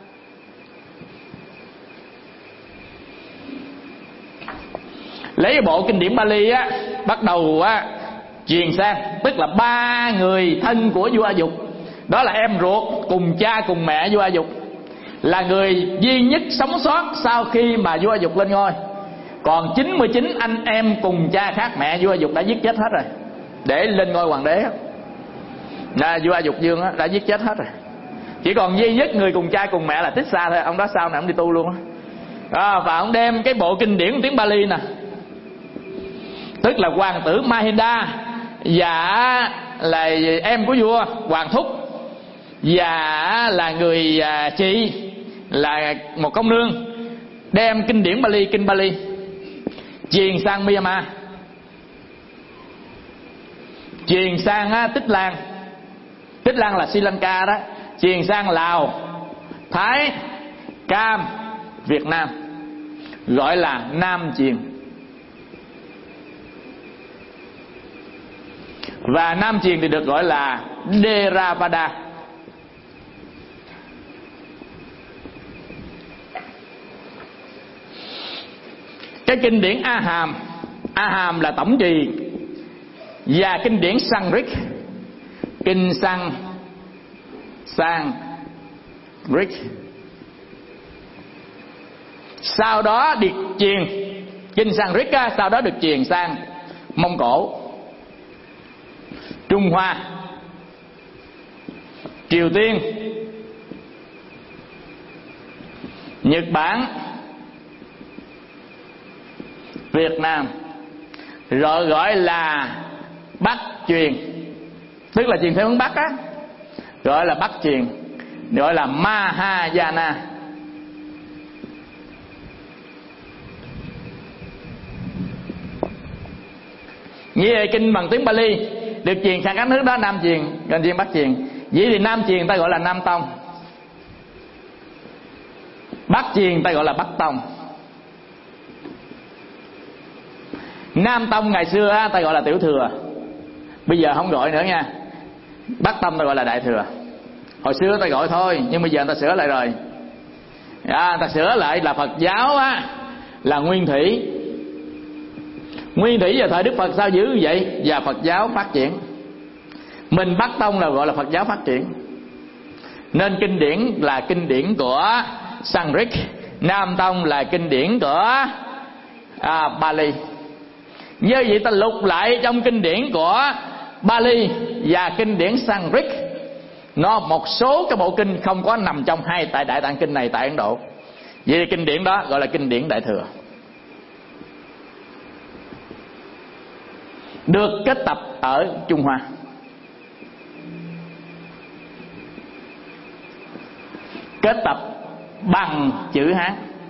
Lấy cái bộ kinh điển Bali á, bắt đầu á truyền sang, tức là ba người thân của vua A Dục, đó là em ruột cùng cha cùng mẹ vua A Dục, là người duy nhất sống sót sau khi mà vua A Dục lên ngôi. Còn chín mươi chín anh em cùng cha khác mẹ vua A Dục đã giết chết hết rồi để lên ngôi hoàng đế. Là vua A Dục Dương đã giết chết hết rồi. Chỉ còn duy nhất người cùng cha cùng mẹ là Tích Sa thôi. Ông đó sau này ông đi tu luôn à, và ông đem cái bộ kinh điển tiếng Bali nè, tức là hoàng tử Mahinda và là em của vua Hoàng Thúc và là người chị là một công nương, đem kinh điển Bali, kinh Bali truyền sang Myanmar, truyền sang Tích Lan. Tích Lan là Sri Lanka đó, truyền sang Lào, Thái, Cam, Việt Nam, gọi là Nam truyền. Và Nam truyền thì được gọi là Theravada. Cái kinh điển A Hàm, A Hàm là tổng trì, và kinh điển Sanskrit, kinh Sang Sang Rick, sau đó được truyền kinh Sanskrit á, sau đó được truyền sang Mông Cổ, Trung Hoa, Triều Tiên, Nhật Bản, Việt Nam, rồi gọi là Bắc truyền, tức là truyền theo hướng Bắc á, gọi là Bắc truyền, gọi là Mahayana. Nghĩa là kinh bằng tiếng Bali được truyền sang các nước đó Nam truyền, gần truyền Bắc truyền. Vậy thì Nam truyền ta gọi là Nam Tông, Bắc truyền ta gọi là Bắc Tông. Nam Tông ngày xưa á, ta gọi là Tiểu Thừa, bây giờ không gọi nữa nha. Bắc Tông ta gọi là Đại Thừa. Hồi xưa ta gọi thôi, nhưng bây giờ người ta sửa lại rồi à, người ta sửa lại là Phật giáo á, là Nguyên Thủy. Nguyên Thủy vào thời Đức Phật sao giữ vậy? Và Phật giáo phát triển. Mình Bắc Tông là gọi là Phật giáo phát triển. Nên kinh điển là kinh điển của Sanskrit, Nam Tông là kinh điển của à, Bali. Như vậy ta lục lại trong kinh điển của Bali và kinh điển Sanskrit, nó một số cái bộ kinh không có nằm trong hai tại Đại Tạng Kinh này tại Ấn Độ. Vậy thì kinh điển đó gọi là kinh điển Đại Thừa, được kết tập ở Trung Hoa. Kết tập bằng chữ Hán,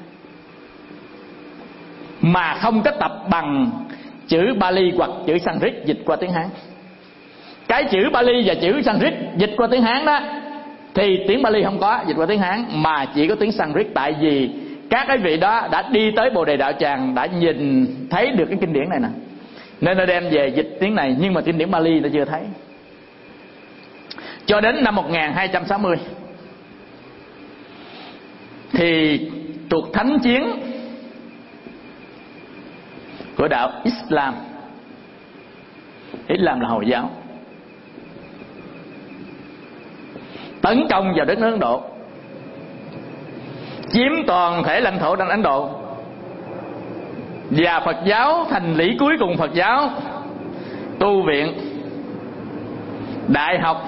mà không kết tập bằng chữ Bali hoặc chữ Sanskrit dịch qua tiếng Hán. Cái chữ Bali và chữ Sanskrit dịch qua tiếng Hán đó, thì tiếng Bali không có dịch qua tiếng Hán, mà chỉ có tiếng Sanskrit. Tại vì các cái vị đó đã đi tới Bồ Đề Đạo Tràng, đã nhìn thấy được cái kinh điển này nè, nên nó đem về dịch tiếng này. Nhưng mà kinh điển Bali nó chưa thấy. Cho đến năm một nghìn hai trăm sáu mươi thì cuộc thánh chiến của đạo Islam, Islam là Hồi giáo, tấn công vào đất nước Ấn Độ, chiếm toàn thể lãnh thổ trên Ấn Độ, và Phật giáo thành lũy cuối cùng Phật giáo, tu viện, đại học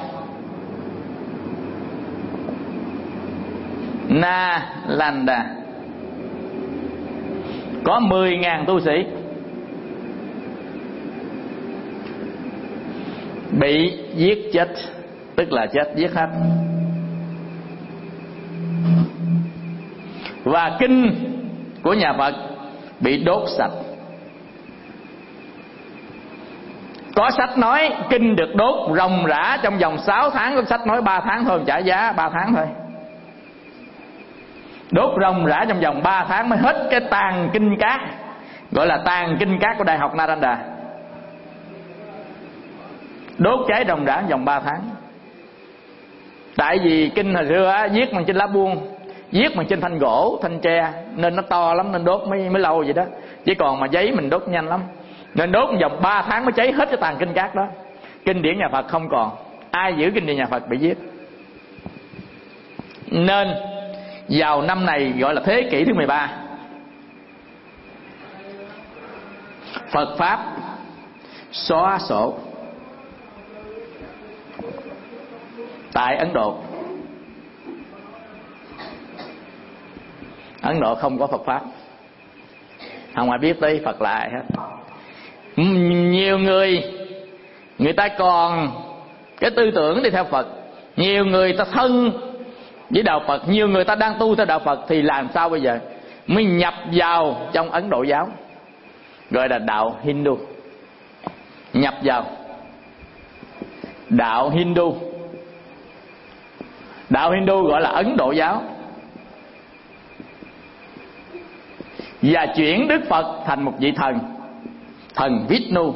Nalanda có mười nghìn tu sĩ bị giết chết, tức là chết giết hết. Và kinh của nhà Phật bị đốt sạch. Có sách nói kinh được đốt ròng rã trong vòng sáu tháng, có sách nói ba tháng thôi, trả giá ba tháng thôi. Đốt ròng rã trong vòng ba tháng mới hết cái tàn kinh cát, gọi là tàn kinh cát của Đại học Nalanda. Đốt cháy ròng rã trong vòng ba tháng. Tại vì kinh hồi xưa á, viết bằng trên lá buông, viết bằng trên thanh gỗ, thanh tre, nên nó to lắm, nên đốt mới, mới lâu vậy đó. Chỉ còn mà giấy mình đốt nhanh lắm, nên đốt trong vòng ba tháng mới cháy hết cái tàn kinh cát đó. Kinh điển nhà Phật không còn, ai giữ kinh điển nhà Phật bị giết. Nên vào năm này gọi là thế kỷ thứ mười ba, Phật pháp xóa sổ tại Ấn Độ. Ấn Độ không có Phật pháp, không ai biết tới Phật là ai hết. Nhiều người người ta còn cái tư tưởng đi theo Phật, nhiều người ta thân với đạo Phật, nhiều người ta đang tu theo đạo Phật, thì làm sao bây giờ? Mới nhập vào trong Ấn Độ giáo, gọi là đạo Hindu. Nhập vào đạo Hindu. Đạo Hindu gọi là Ấn Độ giáo, và chuyển Đức Phật thành một vị thần, thần Vishnu.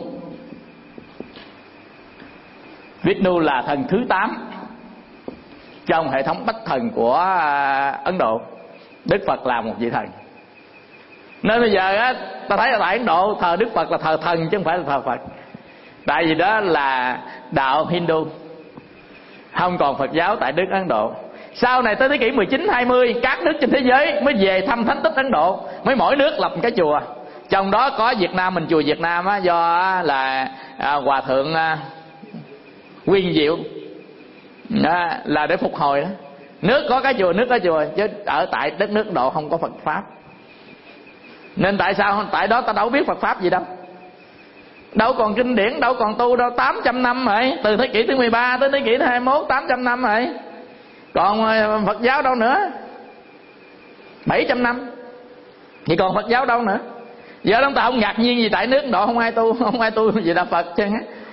Vishnu là thần thứ tám trong hệ thống bách thần của Ấn Độ. Đức Phật là một vị thần. Nên bây giờ á, ta thấy là tại Ấn Độ thờ Đức Phật là thờ thần chứ không phải là thờ Phật. Tại vì đó là đạo Hindu, không còn Phật giáo tại nước Ấn Độ. Sau này tới thế kỷ mười chín hai mươi, các nước trên thế giới mới về thăm thánh tích Ấn Độ, mới mỗi nước lập một cái chùa. Trong đó có Việt Nam mình, chùa Việt Nam á, do là à, Hòa Thượng à, Nguyên Diệu đó, là để phục hồi đó. Nước có cái chùa, nước có chùa, chứ ở tại đất nước Ấn Độ không có Phật pháp. Nên tại sao? Tại đó ta đâu biết Phật pháp gì đâu, đâu còn kinh điển, đâu còn tu đâu. Tám trăm năm rồi, từ thế kỷ thứ mười ba tới thế kỷ thứ hai mươi mốt, tám trăm năm rồi. Còn Phật giáo đâu nữa? Bảy trăm năm thì còn Phật giáo đâu nữa? Giờ chúng ta không ngạc nhiên gì tại nước Ấn Độ không ai tu, không ai tu gì là Phật chứ.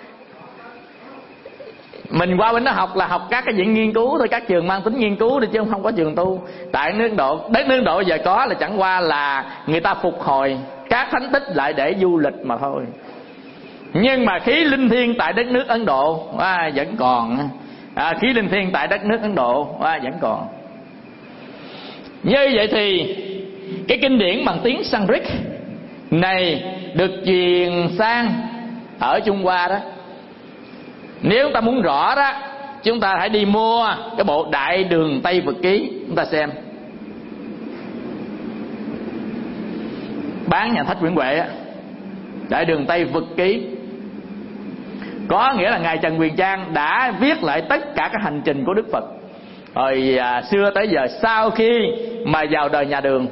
Mình qua bên đó học là học các cái viện nghiên cứu thôi, các trường mang tính nghiên cứu thôi, chứ không có trường tu. Tại nước Ấn Độ, đất nước Ấn Độ giờ có là chẳng qua là người ta phục hồi các thánh tích lại để du lịch mà thôi. Nhưng mà khí linh thiêng tại đất nước Ấn Độ à, vẫn còn. À, khí linh thiêng tại đất nước Ấn Độ à, vẫn còn. Như vậy thì cái kinh điển bằng tiếng Sanskrit này được truyền sang ở Trung Hoa đó. Nếu chúng ta muốn rõ đó, chúng ta hãy đi mua cái bộ Đại Đường Tây Vực Ký, chúng ta xem. Bán nhà Thách Nguyễn Huệ á, Đại Đường Tây Vực Ký, có nghĩa là ngài Trần Huyền Trang đã viết lại tất cả các hành trình của Đức Phật hồi à, xưa tới giờ, sau khi mà vào đời nhà Đường.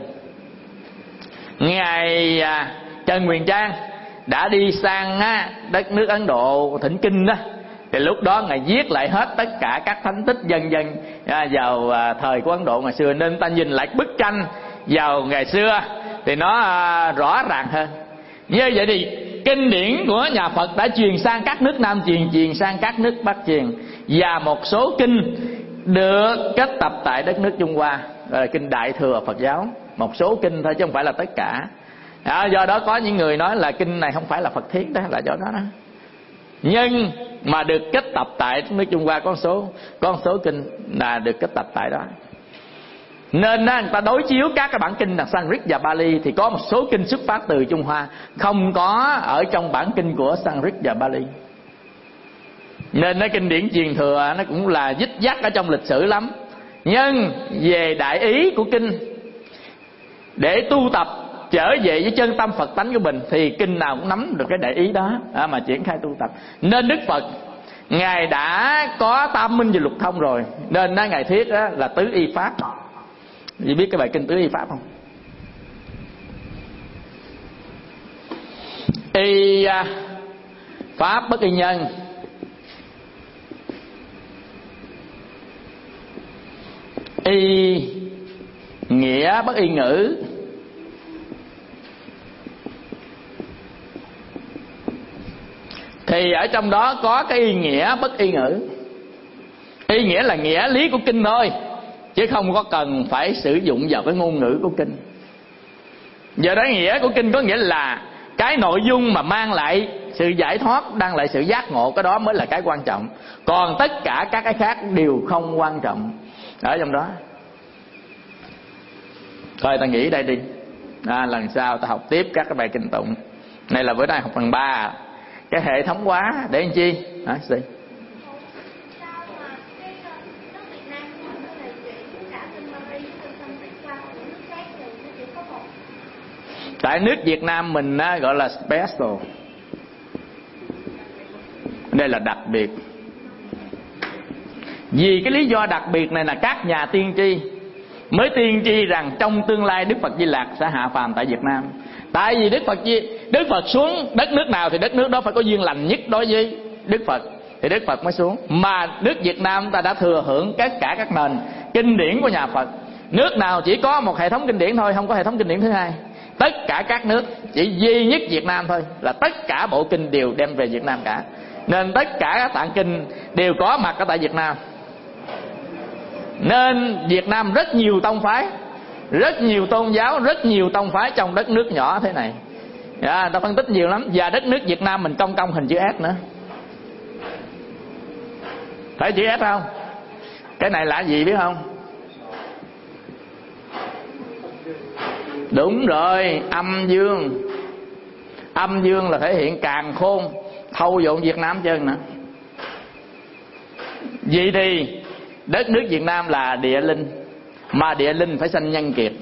Ngài à, Trần Huyền Trang đã đi sang á, đất nước Ấn Độ thỉnh kinh đó, thì lúc đó ngài viết lại hết tất cả các thánh tích dân dân à, vào à, thời của Ấn Độ ngày xưa. Nên ta nhìn lại bức tranh vào ngày xưa thì nó à, rõ ràng hơn. Như vậy thì kinh điển của nhà Phật đã truyền sang các nước Nam truyền, truyền sang các nước Bắc truyền, và một số kinh được kết tập tại đất nước Trung Hoa, gọi là kinh Đại Thừa Phật giáo. Một số kinh thôi chứ không phải là tất cả. À, do đó có những người nói là kinh này không phải là Phật thiết, đó là do đó đó. Nhưng mà được kết tập tại nước Trung Hoa có số có số kinh là được kết tập tại đó. Nên á, người ta đối chiếu các cái bản kinh là Sanskrit và Bali, thì có một số kinh xuất phát từ Trung Hoa không có ở trong bản kinh của Sanskrit và Bali. Nên nó kinh điển truyền thừa nó cũng là dích dắt ở trong lịch sử lắm. Nhưng về đại ý của kinh, để tu tập trở về với chân tâm Phật tánh của mình, thì kinh nào cũng nắm được cái đại ý đó à, mà triển khai tu tập. Nên Đức Phật ngài đã có tam minh và lục thông rồi, nên đó, ngài thuyết đó là tứ y pháp. Vì biết cái bài kinh tứ y pháp không? Y pháp bất y nhân, y nghĩa bất y ngữ, thì ở trong đó có cái y nghĩa bất y ngữ. Y nghĩa là nghĩa lý của kinh thôi, chứ không có cần phải sử dụng vào cái ngôn ngữ của kinh. Giờ đó nghĩa của kinh có nghĩa là cái nội dung mà mang lại sự giải thoát, mang lại sự giác ngộ, cái đó mới là cái quan trọng. Còn tất cả các cái khác đều không quan trọng ở trong đó. Thôi ta nghỉ đây đi, à, lần sau ta học tiếp các cái bài kinh tụng. Này là bữa nay học phần ba, cái hệ thống hóa để làm chi à, gì? Tại nước Việt Nam mình á, gọi là special. Đây là đặc biệt. Vì cái lý do đặc biệt này là các nhà tiên tri mới tiên tri rằng trong tương lai Đức Phật Di Lặc sẽ hạ phàm tại Việt Nam. Tại vì Đức Phật Di, Đức Phật xuống đất nước nào thì đất nước đó phải có duyên lành nhất đối với Đức Phật, thì Đức Phật mới xuống. Mà nước Việt Nam ta đã thừa hưởng tất cả các nền kinh điển của nhà Phật. Nước nào chỉ có một hệ thống kinh điển thôi, không có hệ thống kinh điển thứ hai. Tất cả các nước chỉ duy nhất Việt Nam thôi, là tất cả bộ kinh đều đem về Việt Nam cả. Nên tất cả các tạng kinh đều có mặt ở tại Việt Nam. Nên Việt Nam rất nhiều tông phái, rất nhiều tôn giáo, rất nhiều tông phái trong đất nước nhỏ thế này. À, ta phân tích nhiều lắm. Và đất nước Việt Nam mình cong cong hình chữ S nữa. Phải chữ S không? Cái này là gì biết không? Đúng rồi, âm dương. Âm dương là thể hiện càn khôn thâu dọn Việt Nam chân nè. Vậy thì đất nước Việt Nam là địa linh, mà địa linh phải sanh nhân kiệt.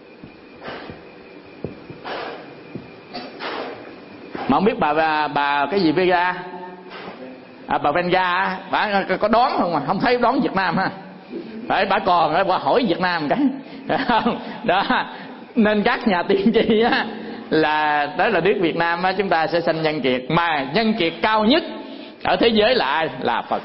Mà không biết bà bà, bà cái gì Vega à, bà Venga bà có đoán không? Mà không thấy đoán Việt Nam ha. Phải bà còn bà hỏi Việt Nam cái đó. Nên các nhà tiên tri á, là đó là nước Việt Nam á, chúng ta sẽ sanh nhân kiệt. Mà nhân kiệt cao nhất ở thế giới là ai? Là Phật.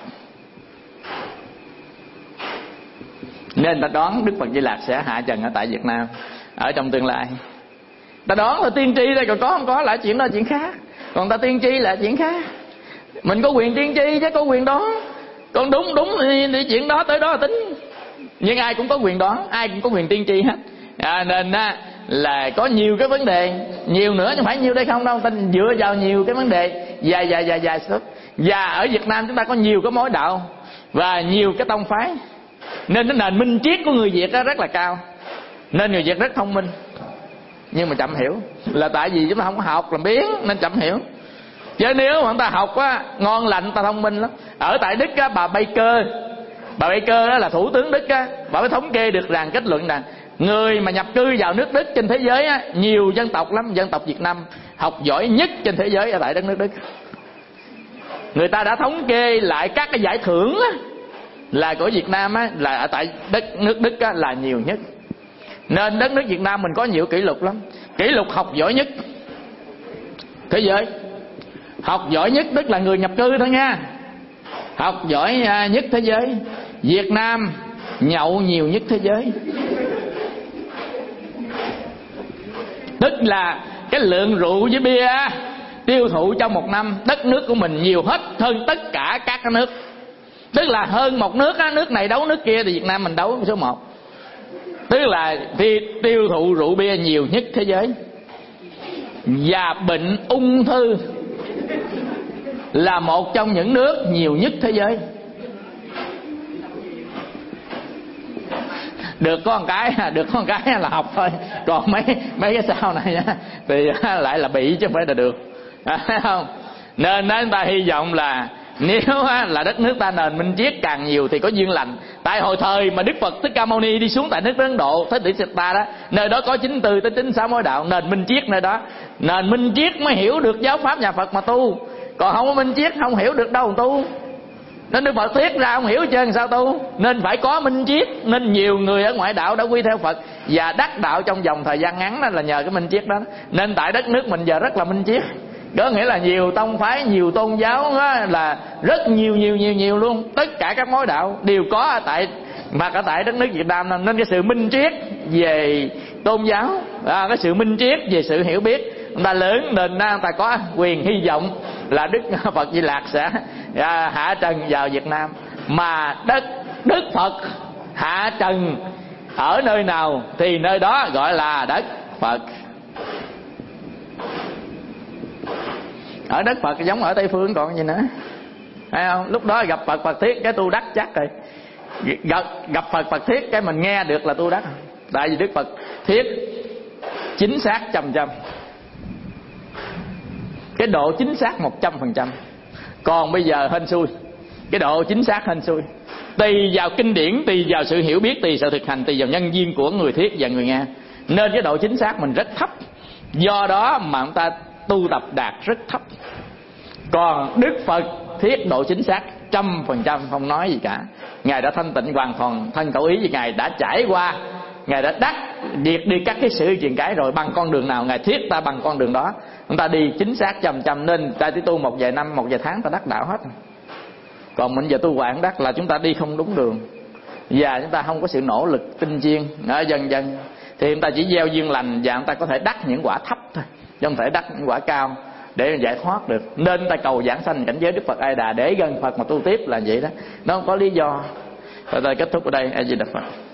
Nên ta đoán Đức Phật Di Lặc sẽ hạ trần ở tại Việt Nam ở trong tương lai. Ta đoán là tiên tri đây, còn có không có là chuyện đó là chuyện khác. Còn ta tiên tri là chuyện khác. Mình có quyền tiên tri chứ có quyền đoán. Còn đúng đúng thì, thì chuyện đó tới đó là tính. Nhưng ai cũng có quyền đoán, ai cũng có quyền tiên tri hết. À, nên á, là có nhiều cái vấn đề, nhiều nữa chứ không phải nhiều đây không đâu, ta dựa vào nhiều cái vấn đề dài dài dài dài suốt. Và ở Việt Nam chúng ta có nhiều cái mối đạo và nhiều cái tông phái, nên cái nền minh triết của người Việt đó rất là cao. Nên người Việt rất thông minh, nhưng mà chậm hiểu. Là tại vì chúng ta không có học làm biến nên chậm hiểu. Chứ nếu mà chúng ta học á, ngon lành ta thông minh lắm. Ở tại Đức á, bà Baker, bà Baker đó là thủ tướng Đức á, bà mới thống kê được rằng, kết luận rằng người mà nhập cư vào nước Đức trên thế giới á, nhiều dân tộc lắm. Dân tộc Việt Nam học giỏi nhất trên thế giới ở tại đất nước Đức. Người ta đã thống kê lại các cái giải thưởng á, là của Việt Nam á, là ở tại đất nước Đức á, là nhiều nhất. Nên đất nước Việt Nam mình có nhiều kỷ lục lắm. Kỷ lục học giỏi nhất thế giới. Học giỏi nhất tức là người nhập cư thôi nha. Học giỏi nhất thế giới. Việt Nam nhậu nhiều nhất thế giới. Tức là cái lượng rượu với bia tiêu thụ trong một năm, đất nước của mình nhiều hết hơn tất cả các cái nước. Tức là hơn một nước á, nước này đấu nước kia thì Việt Nam mình đấu số một. Tức là tiêu thụ rượu bia nhiều nhất thế giới. Và bệnh ung thư là một trong những nước nhiều nhất thế giới. Được có một cái, được có một cái là học thôi. Còn mấy mấy cái sau này thì lại là bị chứ không phải là được. Thấy không? Nên chúng ta hy vọng là nếu là đất nước ta nền minh triết càng nhiều thì có duyên lành. Tại hồi thời mà Đức Phật Thích Ca Mâu Ni đi xuống tại nước Ấn Độ, thế tỷ ta đó, nơi đó có chín mươi tư tới chín mươi sáu mối đạo, nền minh triết nơi đó. Nền minh triết mới hiểu được giáo pháp nhà Phật mà tu. Còn không có minh triết không hiểu được đâu mà tu. Nên Đức Phật thuyết ra không hiểu chứ sao tu. Nên phải có minh triết. Nên nhiều người ở ngoại đạo đã quy theo Phật và đắc đạo trong vòng thời gian ngắn đó là nhờ cái minh triết đó. Nên tại đất nước mình giờ rất là minh triết. Có nghĩa là nhiều tông phái, nhiều tôn giáo đó, là rất nhiều nhiều nhiều nhiều luôn. Tất cả các mối đạo đều có ở tại mà ở tại đất nước Việt Nam. Nên cái sự minh triết về tôn giáo, à, cái sự minh triết về sự hiểu biết người ta lớn, nên người ta có quyền hy vọng là Đức Phật Di Lặc sẽ à, hạ trần vào Việt Nam. Mà đất Đức Phật hạ trần ở nơi nào thì nơi đó gọi là đất Phật. Ở đất Phật giống ở Tây Phương còn gì nữa, thấy không? Lúc đó gặp Phật Phật Thiết cái tu đắc chắc rồi. Gặp, gặp Phật Phật Thiết cái mình nghe được là tu đắc. Tại vì Đức Phật Thiết chính xác trăm trăm, cái độ chính xác một trăm phần trăm. Còn bây giờ hên xui, cái độ chính xác hên xui, tùy vào kinh điển, tùy vào sự hiểu biết, tùy vào thực hành, tùy vào nhân duyên của người Thiết và người nghe. Nên cái độ chính xác mình rất thấp. Do đó mà chúng ta tu tập đạt rất thấp. Còn Đức Phật thiết độ chính xác trăm phần trăm, không nói gì cả. Ngài đã thanh tịnh hoàn toàn thân khẩu ý, vì Ngài đã trải qua, Ngài đã đắc diệt đi các cái sự truyền cái rồi. Bằng con đường nào Ngài thiết ta bằng con đường đó, chúng ta đi chính xác trăm trăm. Nên ta chỉ tu một vài năm, một vài tháng ta đắc đạo hết. Còn mình giờ tu hoạn đắc là chúng ta đi không đúng đường, và chúng ta không có sự nỗ lực tinh chuyên ở dần dần, thì chúng ta chỉ gieo duyên lành và chúng ta có thể đắc những quả thấp thôi, chứ không thể đắc những quả cao để giải thoát được. Nên ta cầu giảng sanh cảnh giới Đức Phật A Đà để gần Phật mà tu tiếp là vậy đó, nó không có lý do. Rồi ta kết thúc ở đây. A Di Đà Phật.